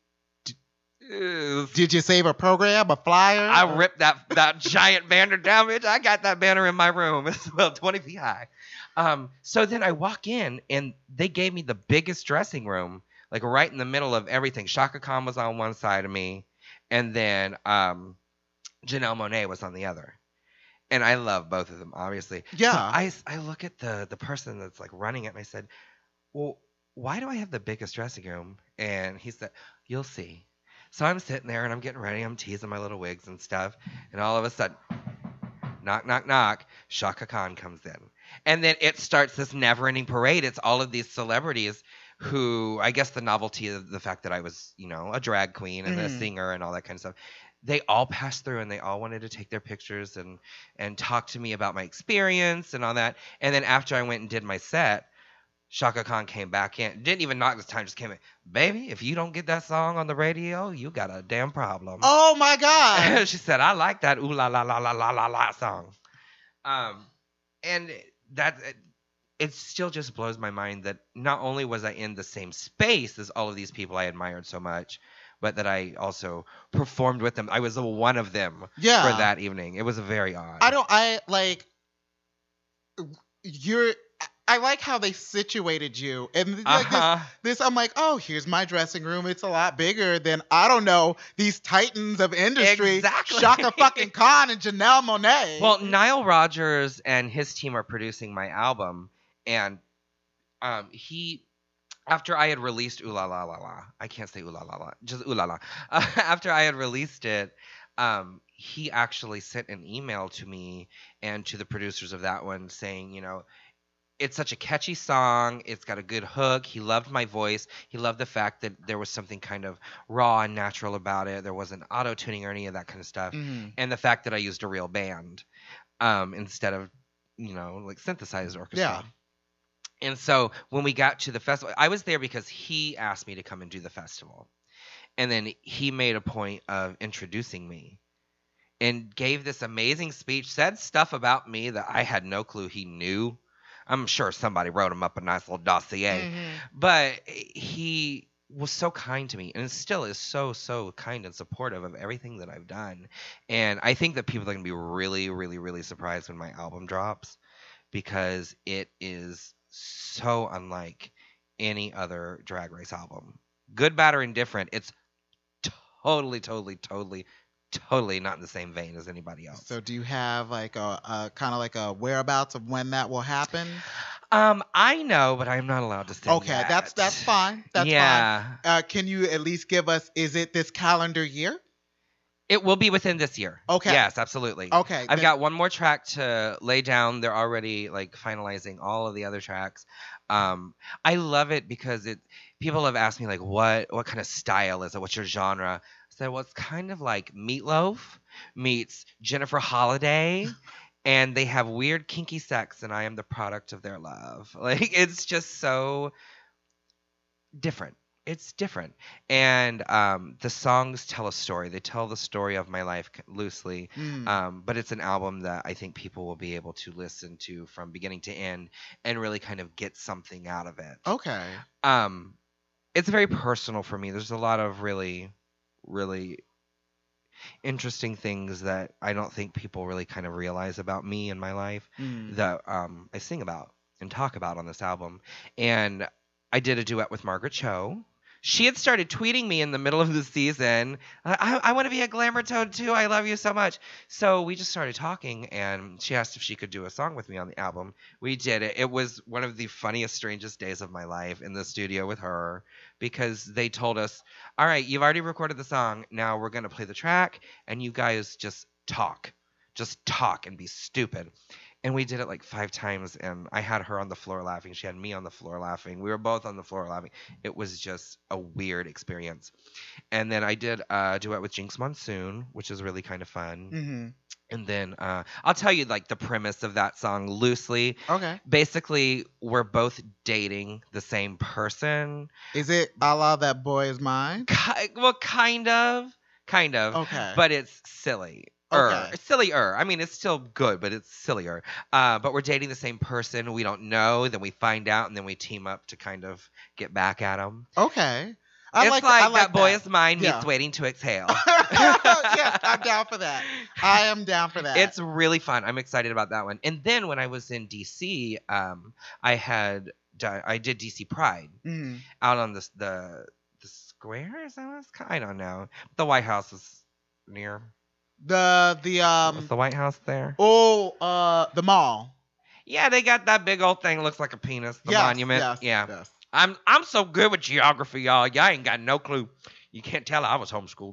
Did you save a program, a flyer? I ripped that giant banner down, bitch. I got that banner in my room. It's about 20 feet high. So then I walk in and they gave me the biggest dressing room, like right in the middle of everything. Shaka Khan was on one side of me, and then Janelle Monáe was on the other. And I love both of them, obviously. Yeah. So I look at the person that's like running it, and I said, well, why do I have the biggest dressing room? And he said, you'll see. So I'm sitting there, and I'm getting ready. I'm teasing my little wigs and stuff. And all of a sudden, knock, knock, knock, Shaka Khan comes in. And then it starts this never-ending parade. It's all of these celebrities who, I guess the novelty of the fact that I was, a drag queen and a singer and all that kind of stuff. They all passed through and they all wanted to take their pictures and talk to me about my experience and all that. And then after I went and did my set, Shaka Khan came back in. Didn't even knock this time, just came in. Baby, if you don't get that song on the radio, you got a damn problem. Oh my God. She said, I like that ooh la la la la la la la song. And that it still just blows my mind that not only was I in the same space as all of these people I admired so much, but that I also performed with them. I was one of them for that evening. It was very odd. I like how they situated you. And like this, I'm like, oh, here's my dressing room. It's a lot bigger than, I don't know, these titans of industry. Exactly. Shaka fucking Khan and Janelle Monáe. Well, Nile Rodgers and his team are producing my album, and he, after I had released Ooh La La La La, I can't say Ooh La La La, just Ooh La La. After I had released it, he actually sent an email to me and to the producers of that one saying, you know, it's such a catchy song. It's got a good hook. He loved my voice. He loved the fact that there was something kind of raw and natural about it. There wasn't auto-tuning or any of that kind of stuff. Mhm. And the fact that I used a real band instead of, you know, like synthesized orchestra. Yeah. And so when we got to the festival, I was there because he asked me to come and do the festival. And then he made a point of introducing me and gave this amazing speech, said stuff about me that I had no clue he knew. I'm sure somebody wrote him up a nice little dossier. Mhm. But he was so kind to me and still is so, so kind and supportive of everything that I've done. And I think that people are going to be really, really, really surprised when my album drops because it is so unlike any other Drag Race album. Good, bad, or indifferent, it's totally, totally, totally, totally not in the same vein as anybody else. So do you have like a kind of like a whereabouts of when that will happen? I know, but I'm not allowed to say Okay, that. that's fine. That's Yeah. fine. Can you at least give us, is it this calendar year? It will be within this year. Okay. Yes, absolutely. Okay. I've then- got one more track to lay down. They're already like finalizing all of the other tracks. I love it because people have asked me like what kind of style is it? What's your genre? I said, well, it's kind of like Meatloaf meets Jennifer Holliday. And they have weird kinky sex and I am the product of their love. Like it's just so different. It's different. And the songs tell a story. They tell the story of my life loosely. But it's an album that I think people will be able to listen to from beginning to end and really kind of get something out of it. Okay. It's very personal for me. There's a lot of really, really interesting things that I don't think people really kind of realize about me and my life that I sing about and talk about on this album. And I did a duet with Margaret Cho. She had started tweeting me in the middle of the season. I want to be a glamour toad too. I love you so much. So we just started talking, and she asked if she could do a song with me on the album. We did it. It was one of the funniest, strangest days of my life in the studio with her because they told us, all right, you've already recorded the song. Now we're going to play the track, and you guys just talk. Just talk and be stupid. And we did it like 5 times, and I had her on the floor laughing. She had me on the floor laughing. We were both on the floor laughing. It was just a weird experience. And then I did a duet with Jinx Monsoon, which is really kind of fun. Mm-hmm. And then I'll tell you like the premise of that song loosely. Okay. Basically, we're both dating the same person. Is it a la That Boy Is Mine? Well, kind of. Okay. But it's silly. Okay. Sillier. I mean, it's still good, but it's sillier. But we're dating the same person. We don't know. Then we find out, and then we team up to kind of get back at them. Okay. I like That Boy that. Is Mine meets Yeah. Waiting to Exhale. Yes, I'm down for that. I am down for that. It's really fun. I'm excited about that one. And then when I was in DC, I did DC Pride Mhm. out on the square. Is that what it's called? I don't know. The White House is near. The Was the White House there? the mall. Yeah, they got that big old thing. Looks like a penis. The Yes, monument. yes, Yeah. yes. I'm so good with geography, y'all. Y'all ain't got no clue. You can't tell I was homeschooled.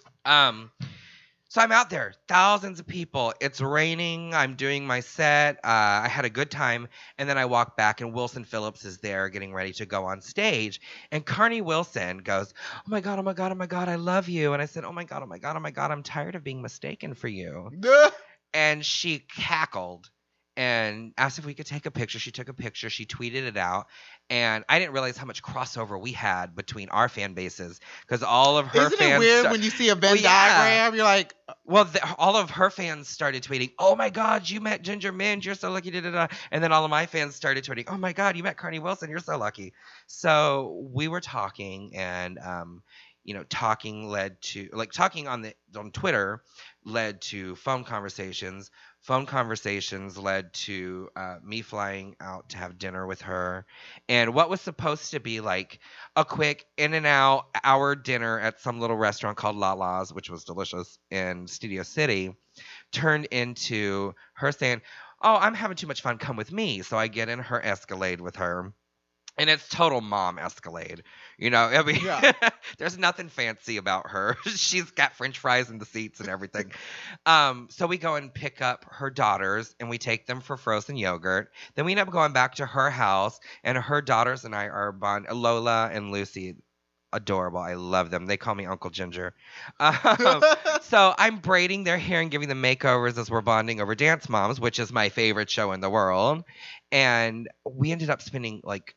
So I'm out there, thousands of people. It's raining. I'm doing my set. I had a good time, and then I walk back, and Wilson Phillips is there, getting ready to go on stage. And Carney Wilson goes, "Oh my god, oh my god, oh my god, I love you." And I said, "Oh my god, oh my god, oh my god, I'm tired of being mistaken for you." And she cackled and asked if we could take a picture. She took a picture. She tweeted it out. And I didn't realize how much crossover we had between our fan bases because all of her Isn't fans. it weird when you see a Venn Well, yeah. diagram? You're like, Well, all of her fans started tweeting, "Oh my God, you met Ginger Minj. You're so lucky." Da, da, da. And then all of my fans started tweeting, "Oh my God, you met Carney Wilson. You're so lucky." So we were talking, and talking on Twitter led to phone conversations. Phone conversations led to me flying out to have dinner with her. And what was supposed to be like a quick in and out hour dinner at some little restaurant called Lala's, which was delicious in Studio City, turned into her saying, "Oh, I'm having too much fun. Come with me." So I get in her Escalade with her. And it's total mom Escalade. I mean, Yeah. there's nothing fancy about her. She's got French fries in the seats and everything. So we go and pick up her daughters and we take them for frozen yogurt. Then we end up going back to her house, and her daughters and I are Lola and Lucy. Adorable. I love them. They call me Uncle Ginger. So I'm braiding their hair and giving them makeovers as we're bonding over Dance Moms, which is my favorite show in the world. And we ended up spending like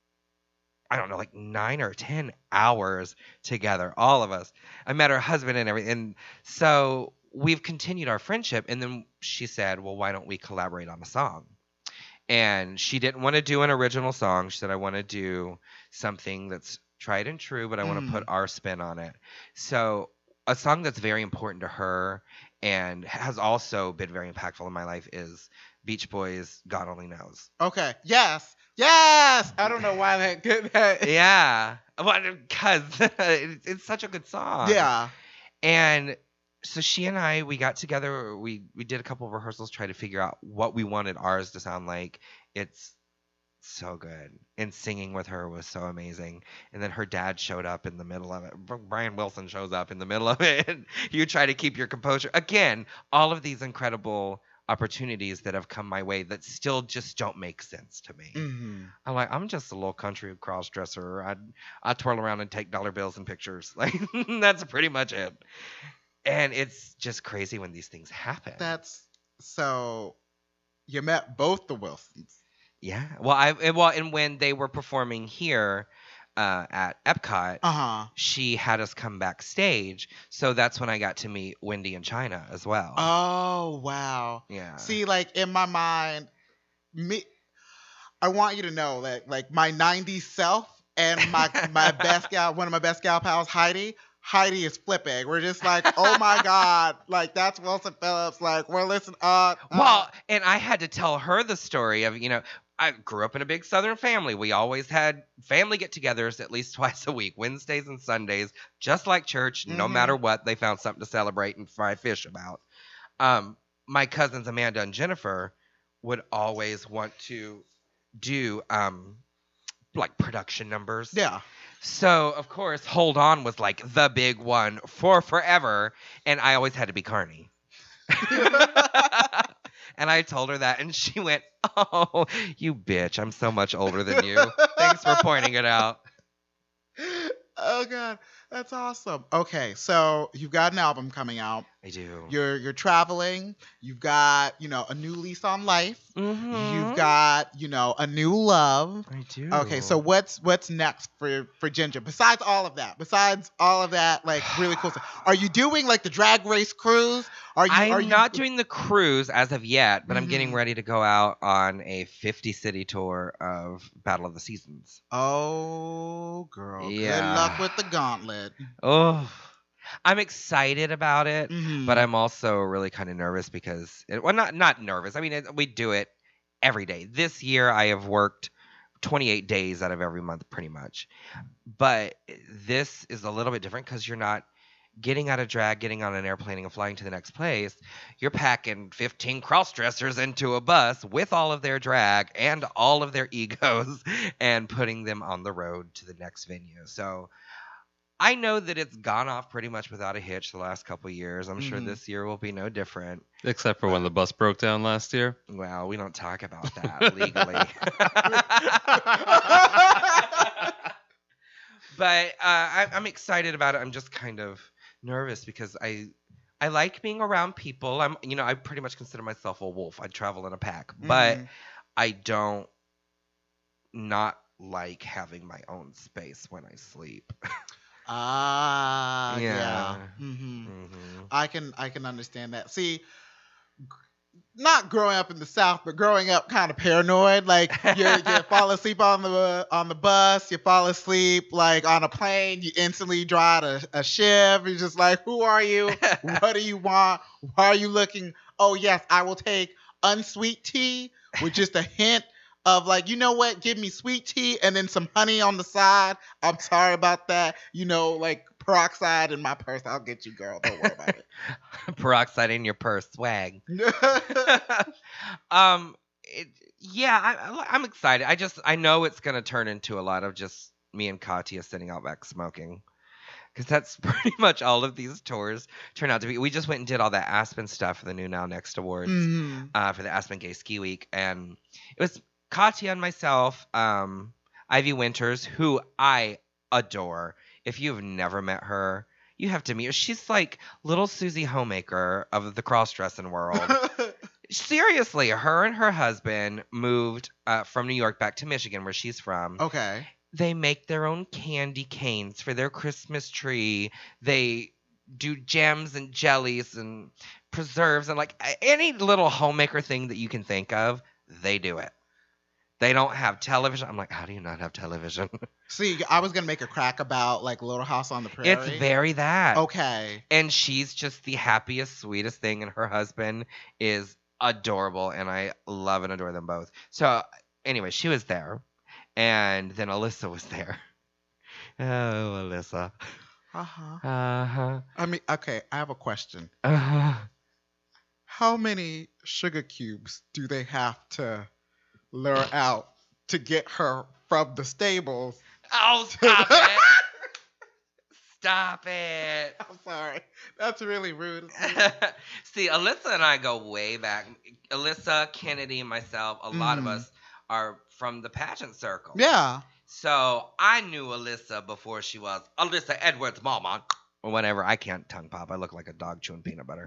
9 or 10 hours together, all of us. I met her husband and everything. And so we've continued our friendship. And then she said, well, why don't we collaborate on a song? And she didn't want to do an original song. She said, I want to do something that's tried and true, but I want to put our spin on it. So a song that's very important to her and has also been very impactful in my life is Beach Boys' God Only Knows. Okay. Yes. I don't know why that. Yeah. Because it's such a good song. Yeah. And so she and I, we got together. We did a couple of rehearsals, trying to figure out what we wanted ours to sound like. It's so good. And singing with her was so amazing. And then her dad showed up in the middle of it. Brian Wilson shows up in the middle of it. And you try to keep your composure. Again, all of these incredible opportunities that have come my way that still just don't make sense to me. Mm-hmm. I'm just a little country cross dresser. I twirl around and take dollar bills and pictures. Like that's pretty much it. And it's just crazy when these things happen. That's so. You met both the Wilsons. Yeah. And when they were performing here at Epcot, she had us come backstage. So that's when I got to meet Wendy and China as well. Oh, wow. Yeah. See, like in my mind, I want you to know that like my 90s self and my best gal, one of my best gal pals, Heidi is flipping. We're just like, oh my God, like that's Wilson Phillips. Like we're listening. Well, and I had to tell her the story of, I grew up in a big Southern family. We always had family get-togethers at least twice a week, Wednesdays and Sundays, just like church. No matter what, they found something to celebrate and fry fish about. My cousins Amanda and Jennifer would always want to do like production numbers. Yeah. So of course, Hold On was like the big one for forever, and I always had to be Carney. And I told her that, and she went, "Oh, you bitch! I'm so much older than you. Thanks for pointing it out." Oh God, that's awesome. Okay, so you've got an album coming out. I do. You're traveling. You've got a new lease on life. Mm-hmm. You've got a new love. I do. Okay, so what's next for Ginger? Besides all of that, like really cool stuff. Are you doing like the Drag Race cruise? I'm not doing the cruise as of yet, but I'm getting ready to go out on a 50-city tour of Battle of the Seasons. Oh, girl. Yeah. Good luck with the gauntlet. Oh, I'm excited about it, Mhm. but I'm also really kind of nervous because, not nervous. I mean, we do it every day. This year, I have worked 28 days out of every month, pretty much. But this is a little bit different because you're not getting out of drag, getting on an airplane, and flying to the next place. You're packing 15 cross-dressers into a bus with all of their drag and all of their egos and putting them on the road to the next venue. So I know that it's gone off pretty much without a hitch the last couple of years. I'm sure this year will be no different. Except for when the bus broke down last year. Well, we don't talk about that legally. But I'm excited about it. I'm just kind of nervous because I like being around people. I pretty much consider myself a wolf. I travel in a pack, but I don't not like having my own space when I sleep. Yeah. Yeah. Mm-hmm. Mm-hmm. I can understand that. See, not growing up in the South, but growing up kind of paranoid. Like you fall asleep on the bus, you fall asleep like on a plane, you instantly draw out a shiv. You're just like, who are you? What do you want? Why are you looking? Oh yes, I will take unsweet tea with just a hint of like, you know what? Give me sweet tea and then some honey on the side. I'm sorry about that. Like peroxide in my purse. I'll get you, girl. Don't worry about it. Peroxide in your purse, swag. I'm excited. I know it's gonna turn into a lot of just me and Katya sitting out back smoking, because that's pretty much all of these tours turn out to be. We just went and did all that Aspen stuff for the New Now Next Awards, for the Aspen Gay Ski Week, and it was Katya and myself, Ivy Winters, who I adore. If you've never met her, you have to meet her. She's like little Susie Homemaker of the cross-dressing world. Seriously, her and her husband moved from New York back to Michigan, where she's from. Okay. They make their own candy canes for their Christmas tree. They do jams and jellies and preserves and like any little homemaker thing that you can think of, they do it. They don't have television. I'm like, how do you not have television? See, I was going to make a crack about like Little House on the Prairie. It's very that. Okay. And she's just the happiest, sweetest thing. And her husband is adorable. And I love and adore them both. So anyway, she was there. And then Alyssa was there. Oh, Alyssa. Uh-huh. Uh-huh. I mean, okay, I have a question. Uh-huh. How many sugar cubes do they have to lure out to get her from the stables? Oh, stop it. Stop it. I'm sorry. That's really rude. See, Alyssa and I go way back. Alyssa, Kennedy, and myself, a lot of us are from the pageant circle. Yeah. So I knew Alyssa before she was Alyssa Edwards Mama or whatever. I can't tongue pop. I look like a dog chewing peanut butter.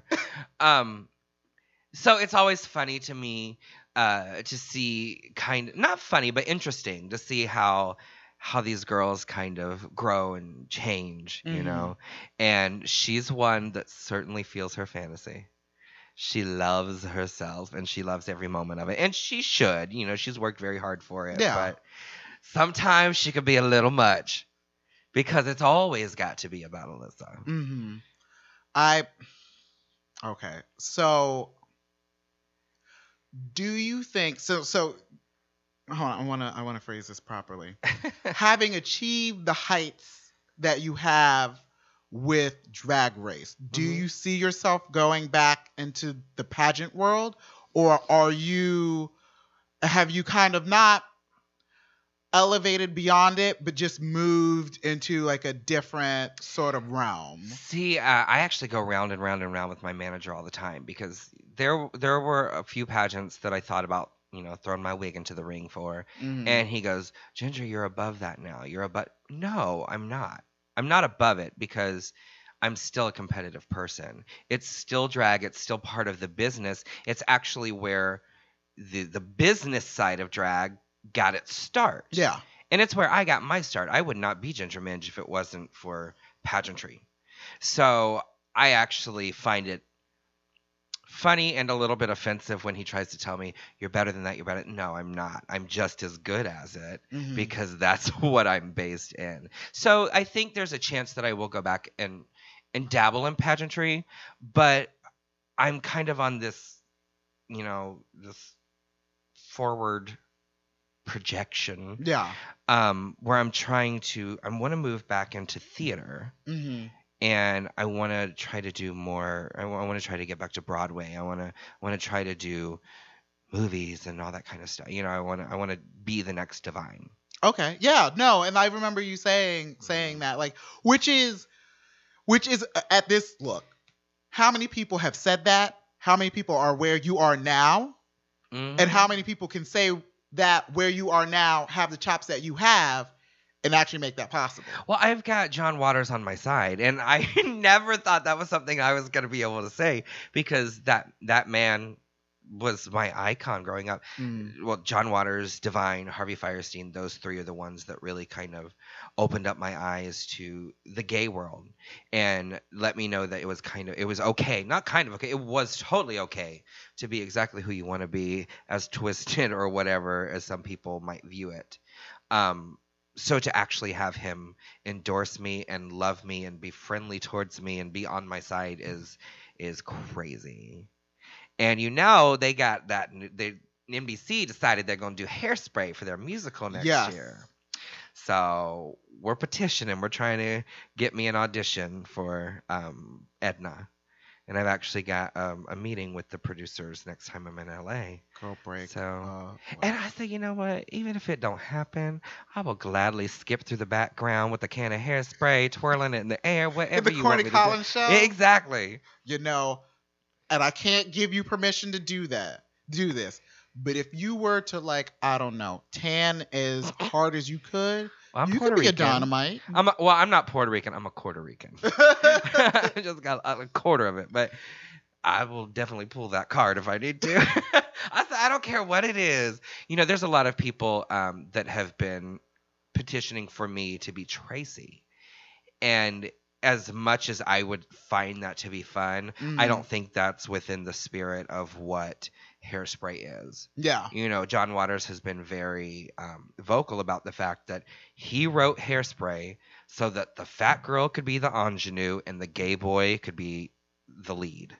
So it's always funny to me to see not funny, but interesting to see how these girls kind of grow and change, you know. And she's one that certainly feels her fantasy. She loves herself and she loves every moment of it. And she should, she's worked very hard for it. Yeah. But sometimes she could be a little much because it's always got to be about Alyssa. Okay. So do you think so hold on, I want to phrase this properly. Having achieved the heights that you have with Drag Race, do you see yourself going back into the pageant world, or have you kind of not elevated beyond it but just moved into like a different sort of realm? See, I actually go round and round and round with my manager all the time, because there were a few pageants that I thought about throwing my wig into the ring for. And he goes, Ginger, you're above that now. No, I'm not. I'm not above it, because I'm still a competitive person. It's still drag. It's still part of the business. It's actually where the business side of drag got its start. Yeah. And it's where I got my start. I would not be Ginger Minge if it wasn't for pageantry. So I actually find it funny and a little bit offensive when he tries to tell me, you're better than that, you're better. No, I'm not. I'm just as good as it, because that's what I'm based in. So I think there's a chance that I will go back and dabble in pageantry, but I'm kind of on this, this forward projection. Yeah. Where I want to move back into theater. And I want to try to do more. I want to try to get back to Broadway. I want to try to do movies and all that kind of stuff. I want to be the next Divine. Okay. Yeah. No. And I remember you saying that, like, which is at this look. How many people have said that? How many people are where you are now? And how many people can say that where you are now have the chops that you have and actually make that possible? Well, I've got John Waters on my side, and I never thought that was something I was going to be able to say, because that man was my icon growing up. Well, John Waters, Divine, Harvey Firestein, those three are the ones that really kind of opened up my eyes to the gay world and let me know that it was okay, not kind of okay, it was totally okay to be exactly who you want to be, as twisted or whatever as some people might view it. So to actually have him endorse me and love me and be friendly towards me and be on my side is crazy. And they got that. NBC decided they're going to do Hairspray for their musical next year. So we're petitioning. We're trying to get me an audition for Edna. And I've actually got a meeting with the producers next time I'm in LA. Girl break. So, and I said, you know what? Even if it don't happen, I will gladly skip through the background with a can of hairspray, twirling it in the air, whatever you want me to do. The Corny Collins show? Exactly. And I can't give you permission to do this. But if you were to, I don't know, tan as hard as you could, you could be a Dynamite. I'm not Puerto Rican. I'm a Puerto Rican. I just got a quarter of it, but I will definitely pull that card if I need to. I don't care what it is. There's a lot of people that have been petitioning for me to be Tracy, and as much as I would find that to be fun, I don't think that's within the spirit of what Hairspray is. Yeah. John Waters has been very vocal about the fact that he wrote Hairspray so that the fat girl could be the ingenue and the gay boy could be the lead.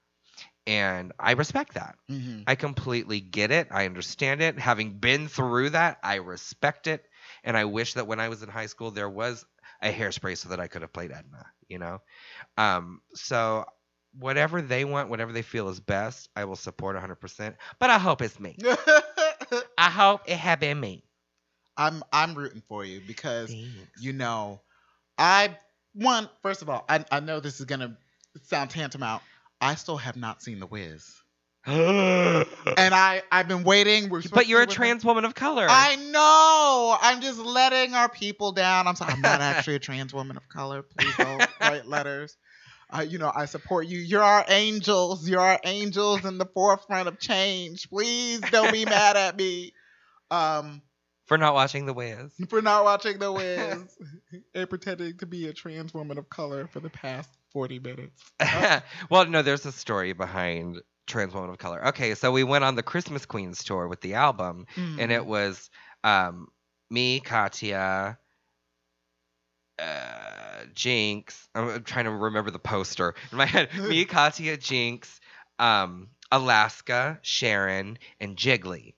And I respect that. Mm-hmm. I completely get it. I understand it. Having been through that, I respect it. And I wish that when I was in high school, there was a Hairspray so that I could have played Edna, So whatever they want, whatever they feel is best, I will support 100%. But I hope it's me. I hope it had been me. I'm rooting for you because, Thanks. First of all, I know this is going to sound tantamount. I still have not seen The Wiz. And I've been waiting. But you're a trans woman of color. I know. I'm just letting our people down. I'm sorry. I'm not actually a trans woman of color. Please don't write letters. I support you. You're our angels. You're our angels in the forefront of change. Please don't be mad at me. For not watching The Wiz. For not watching The Wiz. And pretending to be a trans woman of color for the past 40 minutes. Well, no, there's a story behind Trans Woman of Color. Okay, so we went on the Christmas Queens tour with the album, and it was me, Katya, Jinx. I'm trying to remember the poster in my head. Me, Katya, Jinx, Alaska, Sharon, and Jiggly.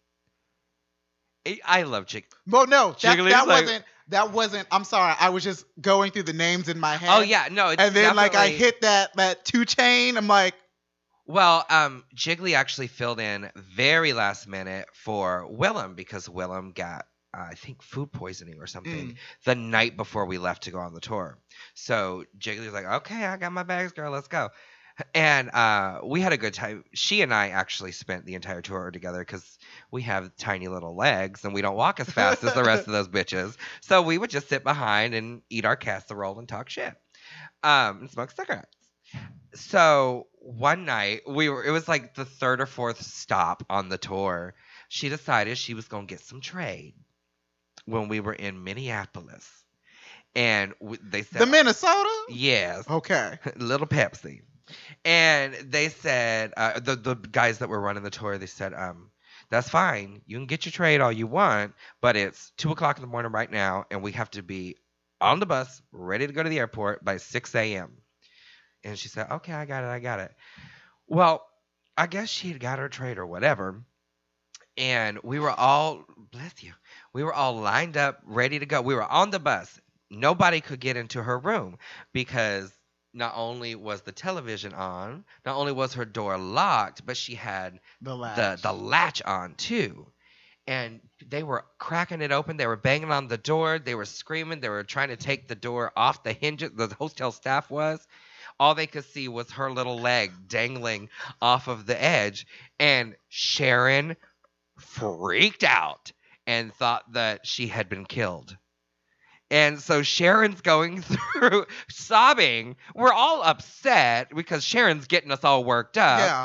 I love Jiggly. Well, no, that wasn't. I'm sorry. I was just going through the names in my head. Oh yeah, no. It's and then I hit that 2 Chainz. I'm like. Well, Jiggly actually filled in very last minute for Willem because Willem got, I think, food poisoning or something the night before we left to go on the tour. So Jiggly was like, okay, I got my bags, girl, let's go. And we had a good time. She and I actually spent the entire tour together because we have tiny little legs and we don't walk as fast as the rest of those bitches. So we would just sit behind and eat our casserole and talk shit and smoke cigarettes. So one night it was like the 3rd or 4th stop on the tour. She decided she was going to get some trade when we were in Minneapolis. And they said... The Minnesota? Yes. Okay. Little Pepsi. And they said, the guys that were running the tour, they said, that's fine. You can get your trade all you want, but it's 2 o'clock in the morning right now, and we have to be on the bus, ready to go to the airport by 6 a.m. And she said, okay, I got it. Well, I guess she had got her trade or whatever. And we were all, bless you, we were all lined up, ready to go. We were on the bus. Nobody could get into her room because not only was the television on, not only was her door locked, but she had the latch on too. And they were cracking it open. They were banging on the door. They were screaming. They were trying to take the door off the hinges. The hotel staff was. All they could see was her little leg dangling off of the edge. And Sharon freaked out and thought that she had been killed. And so Sharon's going through sobbing. We're all upset because Sharon's getting us all worked up. Yeah.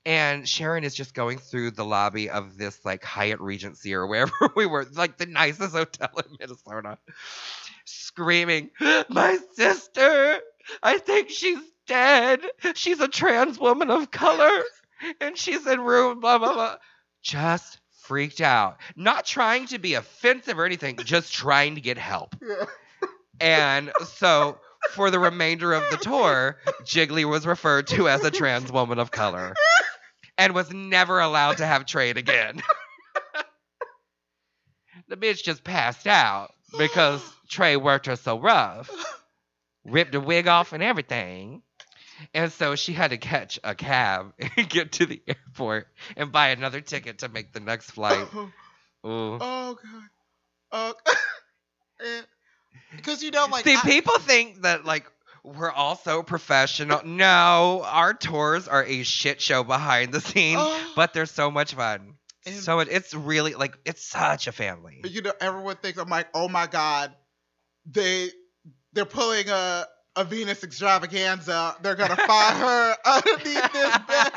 And Sharon is just going through the lobby of this like Hyatt Regency or wherever we were, like the nicest hotel in Minnesota, screaming, "My sister! I think she's dead. She's a trans woman of color, and she's in room blah blah blah." Just freaked out, not trying to be offensive or anything, just trying to get help. And so for the remainder of the tour, Jiggly was referred to as a trans woman of color and was never allowed to have trade again. The bitch just passed out because Trey worked her so rough, ripped her wig off and everything. And so she had to catch a cab and get to the airport and buy another ticket to make the next flight. Ooh. Oh God. Because like see, people think that like we're all so professional. No, our tours are a shit show behind the scenes, but they're so much fun. So it's really like it's such a family. Everyone thinks I'm like, oh my God, they're pulling a Venus extravaganza. They're gonna find her underneath this bed.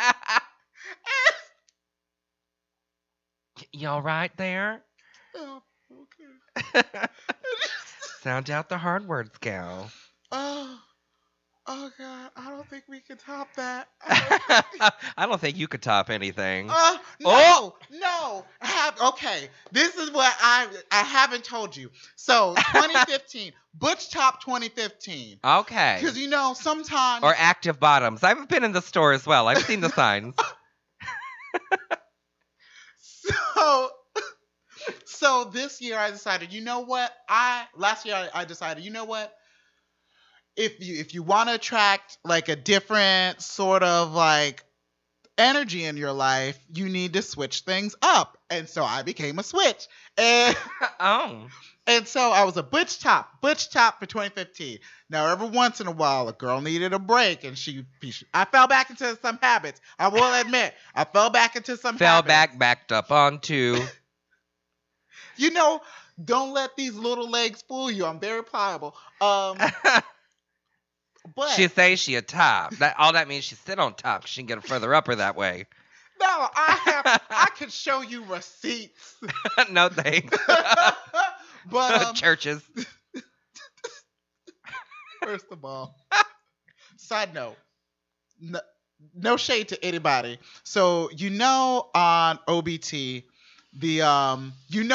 Y'all right there? Oh, okay. Sound out the hard words, gal. Oh God, I don't think we can top that. I don't think you could top anything. No. Okay, this is what I haven't told you. So 2015, Butch Top 2015. Okay. Because sometimes or active bottoms. I've been in the store as well. I've seen the signs. So this year I decided, last year I decided, if you want to attract like a different sort of like energy in your life, you need to switch things up. And so I became a switch. And and so I was a Butch Top for 2015. Now every once in a while a girl needed a break and I fell back into some habits. I will admit, I fell back into some habits. Backed up onto. Don't let these little legs fool you. I'm very pliable. But she say she a top. All that means she sit on top. She can get further upper that way. No, I can show you receipts. No thanks. But churches. First of all, side note, no shade to anybody. So on OBT, the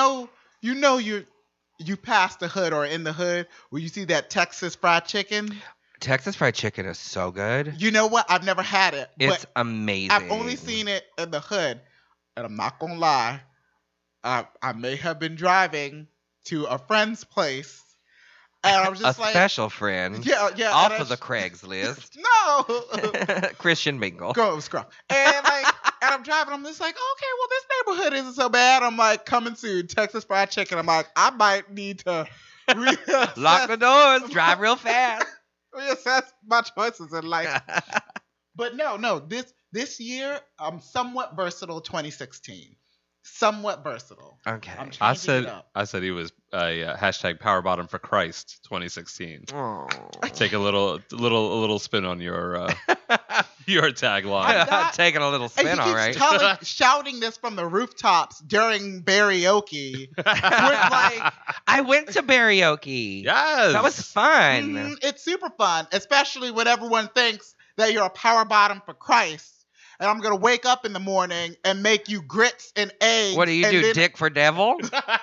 you pass the hood or in the hood where you see that Texas fried chicken. Texas fried chicken is so good. You know what? I've never had it. It's amazing. I've only seen it in the hood, and I'm not gonna lie. I may have been driving to a friend's place, and I was just a special friend. Yeah. Off of the Craigslist. No. Christian Mingle. Go scruff. And I'm driving. I'm just like, okay, well, this neighborhood isn't so bad. I'm like, coming to Texas Fried Chicken. I'm like, I might need to lock the doors. Drive real fast. Reassess my choices in life. But no. This year, I'm somewhat versatile. 2016. Somewhat versatile. Okay. I said he was a hashtag power bottom for Christ 2016. Oh. Take a little spin on your your tagline. Taking a little spin, all right. Shouting this from the rooftops during karaoke. I went to karaoke. Yes, that was fun. It's super fun, especially when everyone thinks that you're a power bottom for Christ. And I'm going to wake up in the morning and make you grits and eggs. What do you do, dick for devil?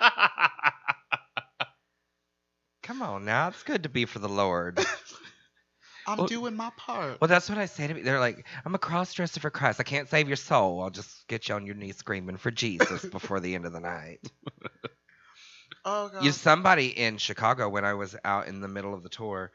Come on now. It's good to be for the Lord. I'm doing my part. Well, that's what I say to me. They're like, I'm a cross-dresser for Christ. I can't save your soul. I'll just get you on your knees screaming for Jesus before the end of the night. Oh, God. Somebody in Chicago, when I was out in the middle of the tour,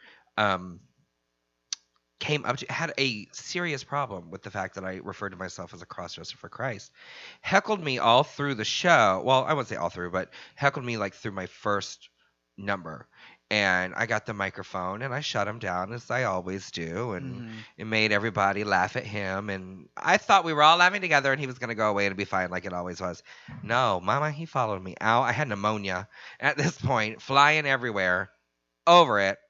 had a serious problem with the fact that I referred to myself as a crossdresser for Christ. Heckled me all through the show. Well, I wouldn't say all through, but heckled me like through my first number. And I got the microphone and I shut him down as I always do. And it made everybody laugh at him. And I thought we were all laughing together and he was going to go away and be fine like it always was. No, mama, he followed me out. I had pneumonia at this point, flying everywhere over it.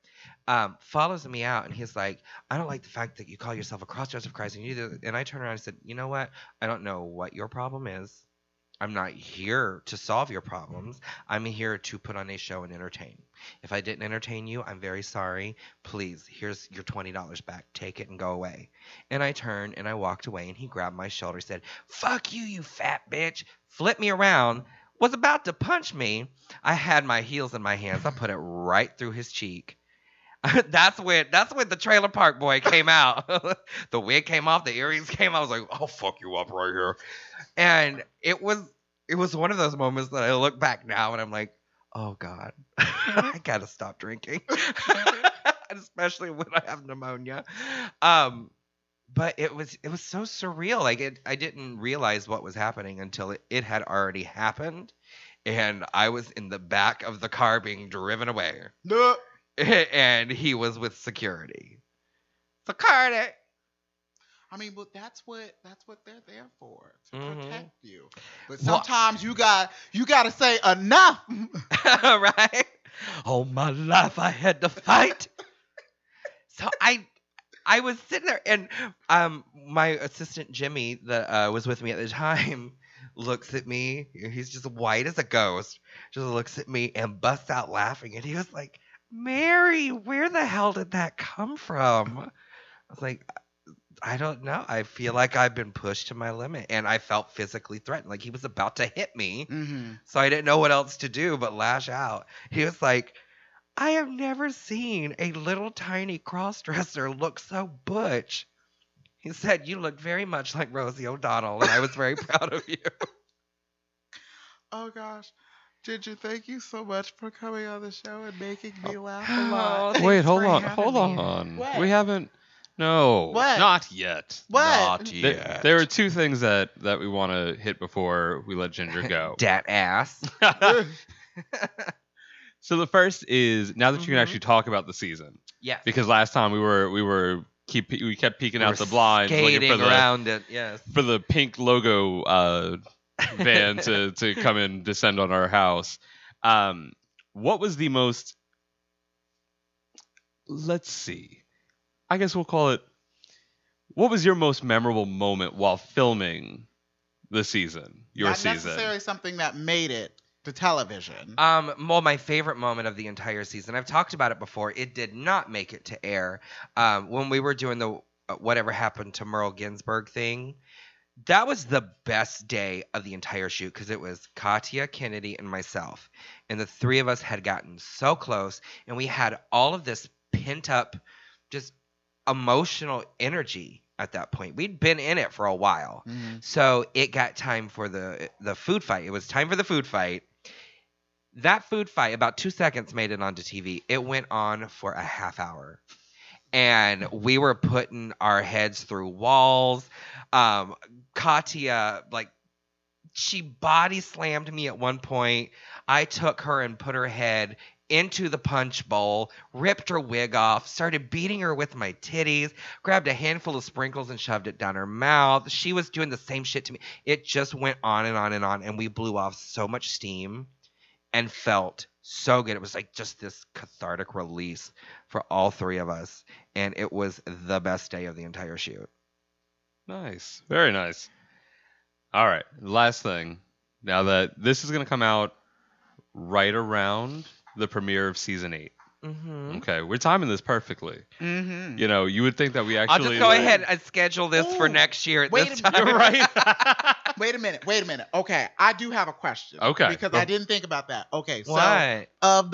follows me out, and he's like, I don't like the fact that you call yourself a cross-dresser of Christ. And you do. And I turned around and said, you know what? I don't know what your problem is. I'm not here to solve your problems. I'm here to put on a show and entertain. If I didn't entertain you, I'm very sorry. Please, here's your $20 back. Take it and go away. And I turned and I walked away, and he grabbed my shoulder, said, fuck you, you fat bitch. Flipped me around, was about to punch me. I had my heels in my hands. I put it right through his cheek. That's when the Trailer Park Boy came out. The wig came off, the earrings came out. I was like, I'll fuck you up right here. And it was one of those moments that I look back now and I'm like, oh God, I gotta stop drinking. Especially when I have pneumonia. But it was so surreal. Like I didn't realize what was happening until it had already happened. And I was in the back of the car being driven away. No. And he was with security. Security. I mean, but that's what they're there for, to Mhm. protect you. But sometimes you got to say enough. Right? All my life I had to fight. So I was sitting there, and my assistant Jimmy that was with me at the time looks at me. He's just white as a ghost. Just looks at me and busts out laughing, and he was like, Mary, where the hell did that come from? I was like, I don't know. I feel like I've been pushed to my limit, and I felt physically threatened. Like he was about to hit me. Mm-hmm. So I didn't know what else to do but lash out. He was like, I have never seen a little tiny cross-dresser look so butch. He said, you look very much like Rosie O'Donnell, and I was very proud of you. Oh gosh. Ginger, thank you so much for coming on the show and making me laugh a Oh, lot. thanks Wait, hold for on, having hold me. on. What? We haven't. No, What? not yet. What? Not There, yet. there are two things that we want to hit before we let Ginger go. Dat ass. So the first is, now that you can Mhm. actually talk about the season, Yes. because last time we kept peeking out the blinds looking skating around it. Yes. for the pink logo van to come and descend on our house. What was the most? Let's see. I guess we'll call it. What was your most memorable moment while filming the season? Your Not season. necessarily something that made it to television. Well, my favorite moment of the entire season, I've talked about it before. It did not make it to air. When we were doing the Whatever Happened to Merle Ginsburg thing, that was the best day of the entire shoot because it was Katya, Kennedy, and myself. And the three of us had gotten so close, and we had all of this pent up, just emotional energy at that point. We'd been in it for a while. Mhm. So it got time for the food fight. It was time for the food fight. That food fight, about 2 seconds made it onto TV. It went on for a half hour. And we were putting our heads through walls. Katya, like, she body slammed me at one point. I took her and put her head into the punch bowl, ripped her wig off, started beating her with my titties, grabbed a handful of sprinkles and shoved it down her mouth. She was doing the same shit to me. It just went on and on and on, and we blew off so much steam and felt so good. It was like just this cathartic release for all three of us, and it was the best day of the entire shoot. Nice. Very nice. All right. Last thing. Now that this is going to come out right around the premiere of season 8. Mm-hmm. Okay. We're timing this perfectly. Mm-hmm. You know, you would think that we I'll actually. just go ahead and schedule this for Ooh, next year at wait this a time. minute. You're right. Wait a minute. Okay, I do have a question. Okay. Because I didn't think about that. Okay, so What? of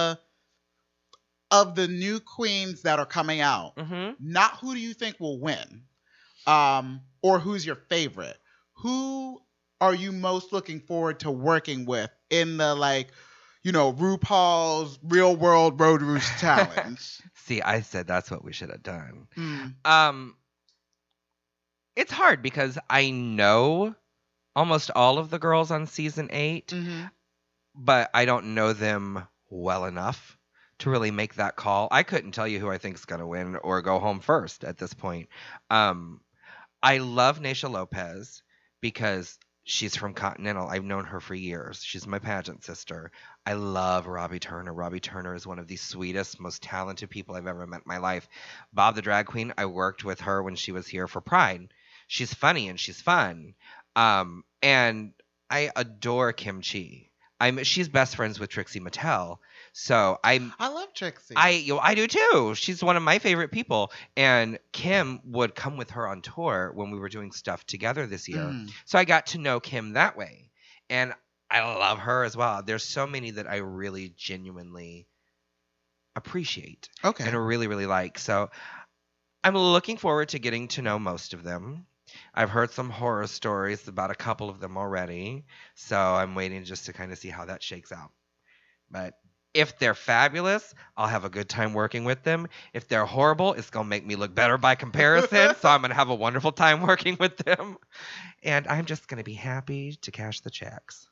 the new queens that are coming out, Mm-hmm. not who do you think will win, or who's your favorite? Who are you most looking forward to working with in the RuPaul's Real World Road Roost Challenge? See, I said that's what we should have done. Mm. It's hard because I know almost all of the girls on season 8, Mm-hmm. but I don't know them well enough to really make that call. I couldn't tell you who I think is going to win or go home first at this point. I love Naysha Lopez because She's from Continental. I've known her for years. She's my pageant sister. I love Robbie Turner. Robbie Turner is one of the sweetest, most talented people I've ever met in my life. Bob the Drag Queen, I worked with her when she was here for Pride. She's funny and she's fun. And I adore Kim Chi. She's best friends with Trixie Mattel. So I love Trixie. I do too. She's one of my favorite people. And Kim would come with her on tour when we were doing stuff together this year. So I got to know Kim that way. And I love her as well. There's so many that I really genuinely appreciate. Okay. And really, really like. So I'm looking forward to getting to know most of them. I've heard some horror stories about a couple of them already. So I'm waiting just to kind of see how that shakes out. But if they're fabulous, I'll have a good time working with them. If they're horrible, it's going to make me look better by comparison. So I'm going to have a wonderful time working with them. And I'm just going to be happy to cash the checks.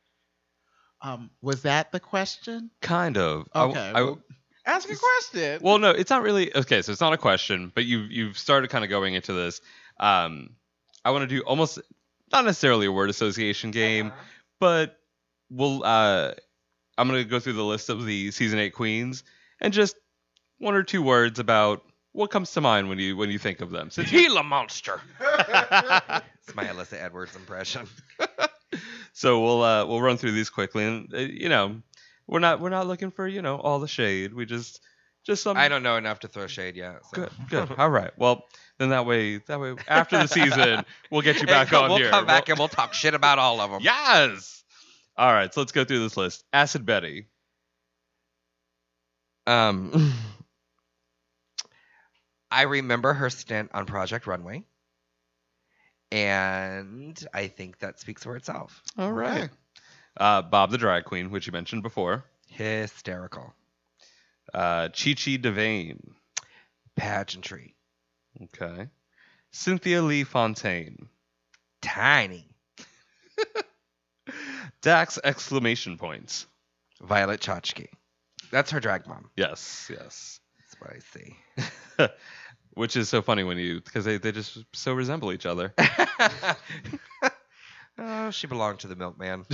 Was that the question? Kind of. Okay. Ask a question. Well, no, it's not really. Okay, so it's not a question, but you've started kind of going into this. I want to do almost not necessarily a word association game, but I'm going to go through the list of the season 8 queens and just one or two words about what comes to mind when you think of them. Gila monster. It's my Alyssa Edwards impression. So we'll run through these quickly, and we're not looking for all the shade. We just some. I don't know enough to throw shade yet. So. Good. All right. Well, then that way after the season we'll get you back on here. We'll come back and we'll talk shit about all of them. Yes. All right. So let's go through this list. Acid Betty. I remember her stint on Project Runway. And I think that speaks for itself. All right. Bob the Drag Queen, which you mentioned before. Hysterical. Chi Chi Devane. Pageantry. Okay. Cynthia Lee Fontaine. Tiny. Dax exclamation points. Violet Chachki. That's her drag mom. Yes. That's what I see. Which is so funny because they just so resemble each other. Oh, she belonged to the milkman.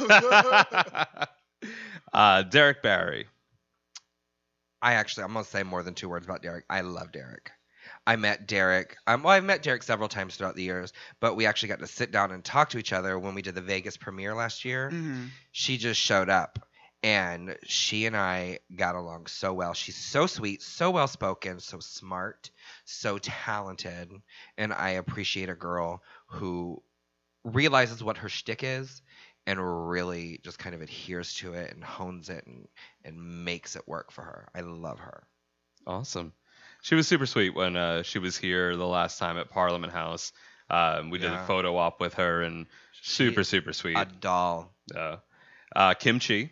Derek Barry. I'm going to say more than 2 words about Derek. I love Derek. I met Derek. I've met Derek several times throughout the years, but we actually got to sit down and talk to each other when we did the Vegas premiere last year. Mm-hmm. She just showed up, and she and I got along so well. She's so sweet, so well-spoken, so smart, so talented, and I appreciate a girl who realizes what her shtick is and really just kind of adheres to it and hones it and makes it work for her. I love her. Awesome. She was super sweet when she was here the last time at Parliament House. We did a photo op with her, and super sweet. A doll. Kim Chi.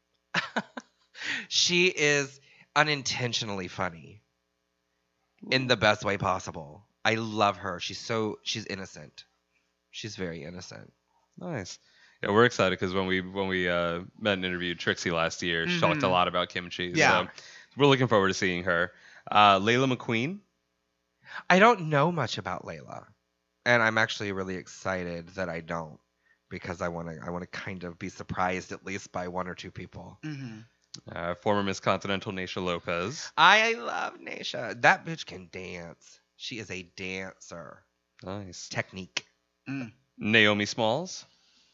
She is unintentionally funny in the best way possible. I love her. She's innocent. She's very innocent. Nice. Yeah, we're excited because when we met and interviewed Trixie last year, she talked a lot about Kim Chi. Yeah. So we're looking forward to seeing her. Layla McQueen. I don't know much about Layla, and I'm actually really excited that I don't, because I want to kind of be surprised at least by 1 or 2 people. Mm-hmm. Former Miss Continental Naysha Lopez. I love Naysha. That bitch can dance. She is a dancer. Nice. Technique. Naomi Smalls.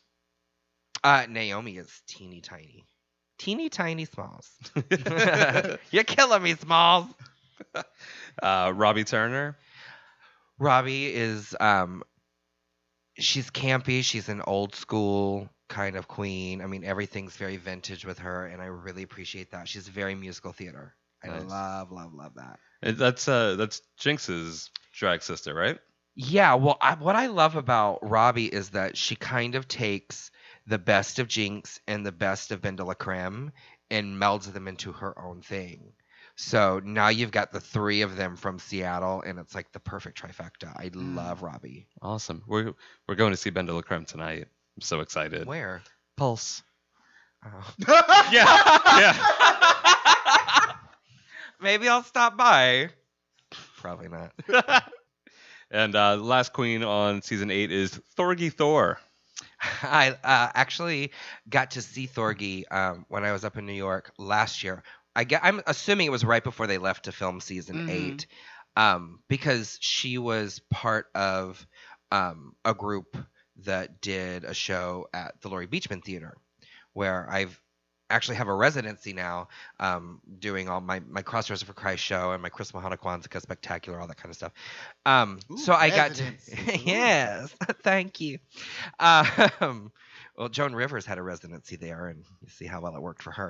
Naomi is teeny tiny. Teeny tiny Smalls. You're killing me, Smalls. Robbie Turner. Robbie is she's campy. She's an old school kind of queen. I mean, everything's very vintage with her, and I really appreciate that. She's very musical theater. I Nice. love that. That's Jinx's drag sister, right? Yeah, well, what I love about Robbie is that she kind of takes the best of Jinx and the best of Ben de la Creme and melds them into her own thing. So now you've got the 3 of them from Seattle, and it's like the perfect trifecta. I love Robbie. Awesome. We're going to see Ben de la Creme tonight. I'm so excited. Where? Pulse. Oh. Yeah. Maybe I'll stop by. Probably not. And the last queen on season 8 is Thorgy Thor. I actually got to see Thorgy when I was up in New York last year. I'm assuming it was right before they left to film season 8, because she was part of a group that did a show at the Laurie Beachman Theater, where I've actually have a residency now, doing all my Crossdresser for Christ show and my Chris Mahana Kwanzaa Spectacular, all that kind of stuff. So I got to, yes, thank you. Well, Joan Rivers had a residency there, and you see how well it worked for her.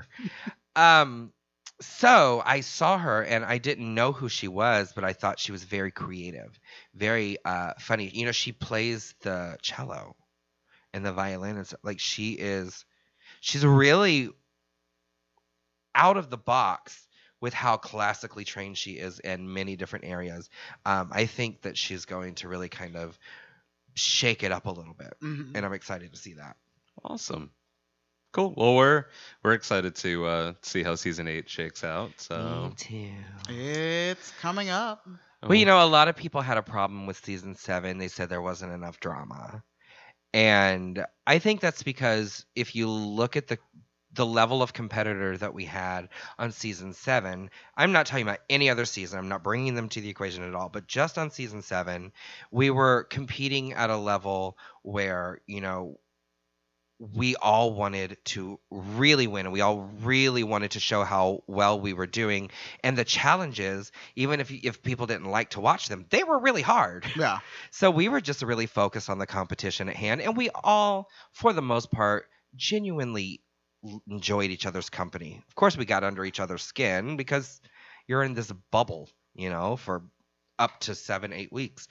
So I saw her, and I didn't know who she was, but I thought she was very creative, very funny. You know, she plays the cello and the violin and stuff. Like she's really out of the box with how classically trained she is in many different areas. I think that she's going to really kind of shake it up a little bit, and I'm excited to see that. Awesome. Cool. Well, we're excited to see how season 8 shakes out. So Me too. It's coming up. Well, you know, a lot of people had a problem with season 7. They said there wasn't enough drama. And I think that's because if you look at the level of competitor that we had on season 7, I'm not talking about any other season. I'm not bringing them to the equation at all. But just on season 7, we were competing at a level where, you know, we all wanted to really win, and we all really wanted to show how well we were doing. And the challenges, even if people didn't like to watch them, they were really hard. Yeah. So we were just really focused on the competition at hand, and we all, for the most part, genuinely enjoyed each other's company. Of course, we got under each other's skin because you're in this bubble, you know, for up to 7-8 weeks.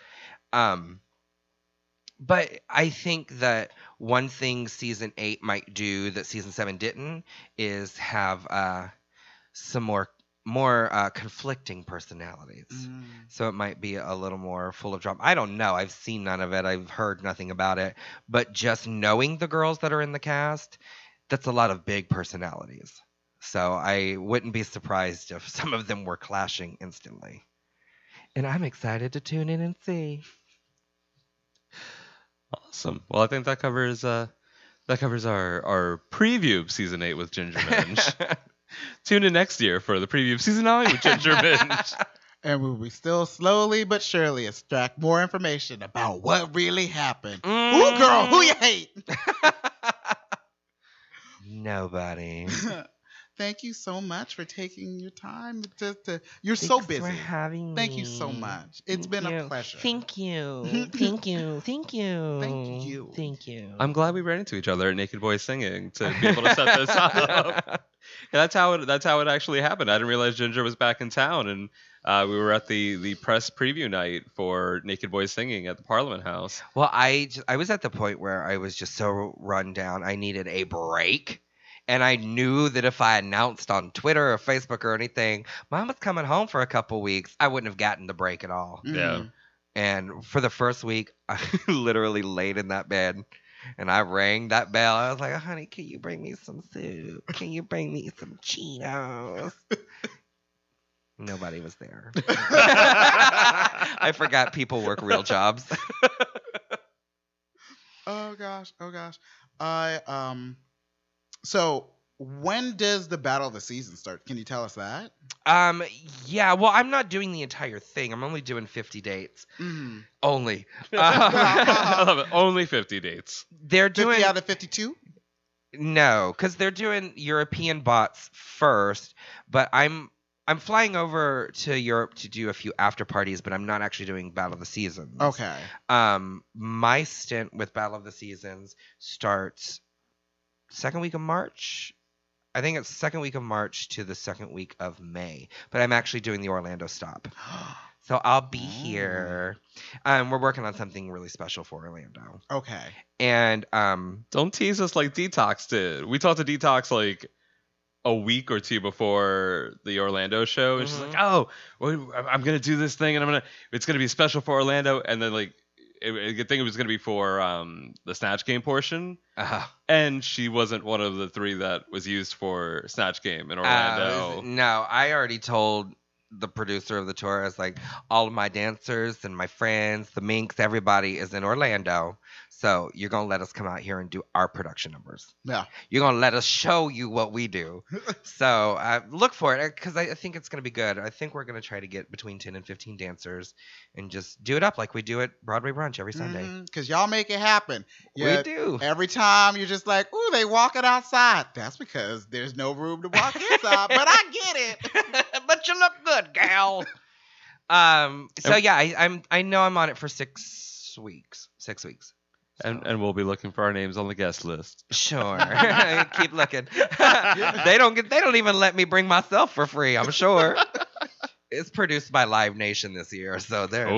But I think that one thing season 8 might do that season 7 didn't is have some more conflicting personalities. So it might be a little more full of drama. I don't know. I've seen none of it. I've heard nothing about it. But just knowing the girls that are in the cast, that's a lot of big personalities. So I wouldn't be surprised if some of them were clashing instantly. And I'm excited to tune in and see. Awesome. Well, I think that covers our preview of season 8 with Ginger Minj. Tune in next year for the preview of season 9 with Ginger Minj. And we will still slowly but surely extract more information about what really happened. Ooh, girl, who you hate? Nobody. Thank you so much for taking your time to you're so busy. Thanks for having me. Thank you so much. It's been a pleasure. Thank you. Thank you. Thank you. Thank you. Thank you. I'm glad we ran into each other at Naked Boys Singing to be able to set this up. That's how it actually happened. I didn't realize Ginger was back in town, and we were at the press preview night for Naked Boys Singing at the Parliament House. Well, I was at the point where I was just so run down. I needed a break. And I knew that if I announced on Twitter or Facebook or anything, Mom was coming home for a couple weeks, I wouldn't have gotten the break at all. Yeah. And for the first week, I literally laid in that bed and I rang that bell. I was like, honey, can you bring me some soup? Can you bring me some Cheetos? Nobody was there. I forgot people work real jobs. Oh gosh. So when does the battle of the season start? Can you tell us that? Yeah, well, I'm not doing the entire thing. I'm only doing 50 dates. Only. I love it. Only 50 dates. They're 50 doing out of 52? No, because they're doing European bots first, but I'm flying over to Europe to do a few after parties, but I'm not actually doing Battle of the Seasons. Okay. My stint with Battle of the Seasons starts second week of March. I think it's second week of March to the second week of May. But I'm actually doing the Orlando stop. So I'll be here. We're working on something really special for Orlando. Okay. And don't tease us like Detox did. We talked to Detox like a week or two before the Orlando show, and she's like, "Oh, I'm gonna do this thing, and it's gonna be special for Orlando." And then like, I think it was gonna be for the Snatch Game portion, and she wasn't one of the 3 that was used for Snatch Game in Orlando. No, I already told the producer of the tour is like, all of my dancers and my friends, the Minx, everybody is in Orlando. So you're going to let us come out here and do our production numbers. Yeah. You're going to let us show you what we do. So look for it because I think it's going to be good. I think we're going to try to get between 10 and 15 dancers and just do it up like we do at Broadway Brunch every Sunday. Because y'all make it happen. We do. Every time you're just like, ooh, they walking outside. That's because there's no room to walk inside. But I get it. But you look good, gal. So yeah, I know I'm on it for 6 weeks. 6 weeks. So. And we'll be looking for our names on the guest list. Sure. Keep looking. They don't even let me bring myself for free, I'm sure. It's produced by Live Nation this year, so they're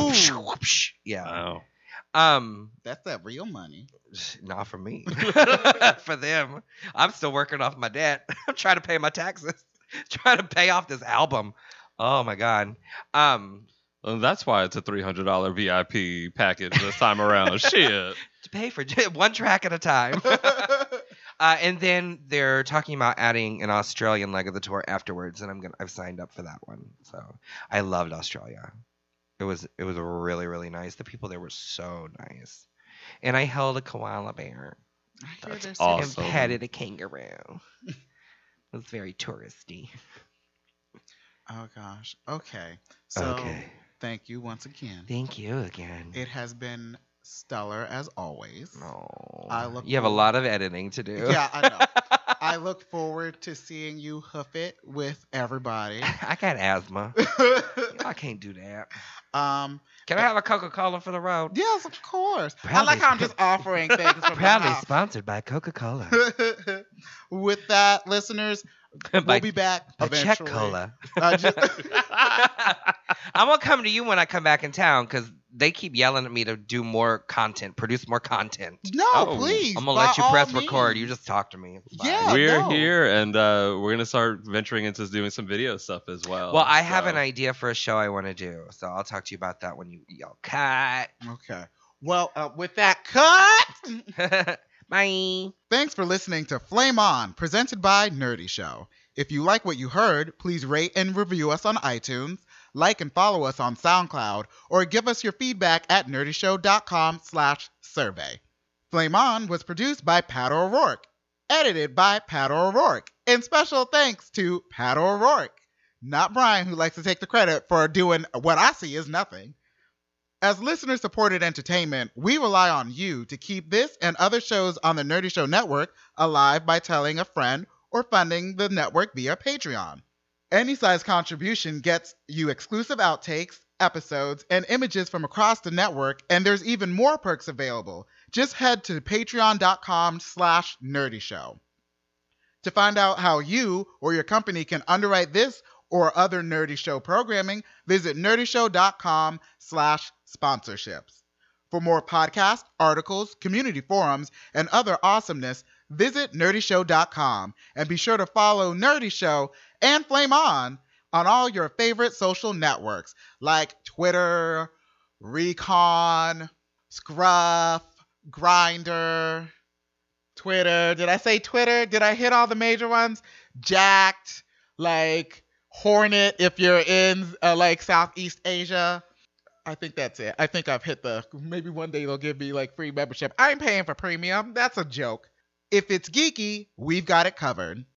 yeah. Wow. That's that real money. Not for me. For them. I'm still working off my debt. I'm trying to pay my taxes. Trying to pay off this album. Oh my God. Well, that's why it's a $300 VIP package this time around. Shit. To pay for one track at a time. And then they're talking about adding an Australian leg of the tour afterwards, and I've signed up for that one. So I loved Australia. It was really, really nice. The people there were so nice. And I held a koala bear. That's awesome. And petted a kangaroo. It was very touristy. Oh, gosh. Okay. So thank you once again. Thank you again. It has been stellar as always. Oh, you have a lot of editing to do. Yeah, I know. I look forward to seeing you hoof it with everybody. I got asthma. I can't do that. Can I have a Coca-Cola for the road? Yes, of course. Proudly I like how I'm just offering things from proudly the mouth. sponsored by Coca-Cola. With that, listeners, we'll be back eventually. Czech Cola. Just- I'm gonna come to you when I come back in town because they keep yelling at me to do more content, produce more content. No, please. I'm gonna by let you all press means. record. You just talk to me. It's fine. Yeah. We're no. here, and we're going to start venturing into doing some video stuff as well. Well, I have So- an idea for a show I want to do, so I'll talk to you about that when you yell cut. Okay. Well, with that cut. Bye. Thanks for listening to Flame On, presented by Nerdy Show. If you like what you heard, please rate and review us on iTunes, like and follow us on SoundCloud, or give us your feedback at nerdyshow.com/survey. Flame On was produced by Pat O'Rourke, edited by Pat O'Rourke, and special thanks to Pat O'Rourke, not Brian, who likes to take the credit for doing what I see as nothing. As listener-supported entertainment, we rely on you to keep this and other shows on the Nerdy Show Network alive by telling a friend or funding the network via Patreon. Any size contribution gets you exclusive outtakes, episodes, and images from across the network, and there's even more perks available. Just head to patreon.com/nerdyshow. To find out how you or your company can underwrite this or other Nerdy Show programming, visit nerdyshow.com/sponsorships. For more podcasts, articles, community forums, and other awesomeness, visit nerdyshow.com and be sure to follow Nerdy Show and Flame On all your favorite social networks like Twitter, Recon, Scruff, Grindr, Twitter. Did I say Twitter? Did I hit all the major ones? Jacked, like Hornet if you're in like Southeast Asia. I think that's it. I think I've hit maybe one day they'll give me like free membership. I'm paying for premium. That's a joke. If it's geeky, we've got it covered.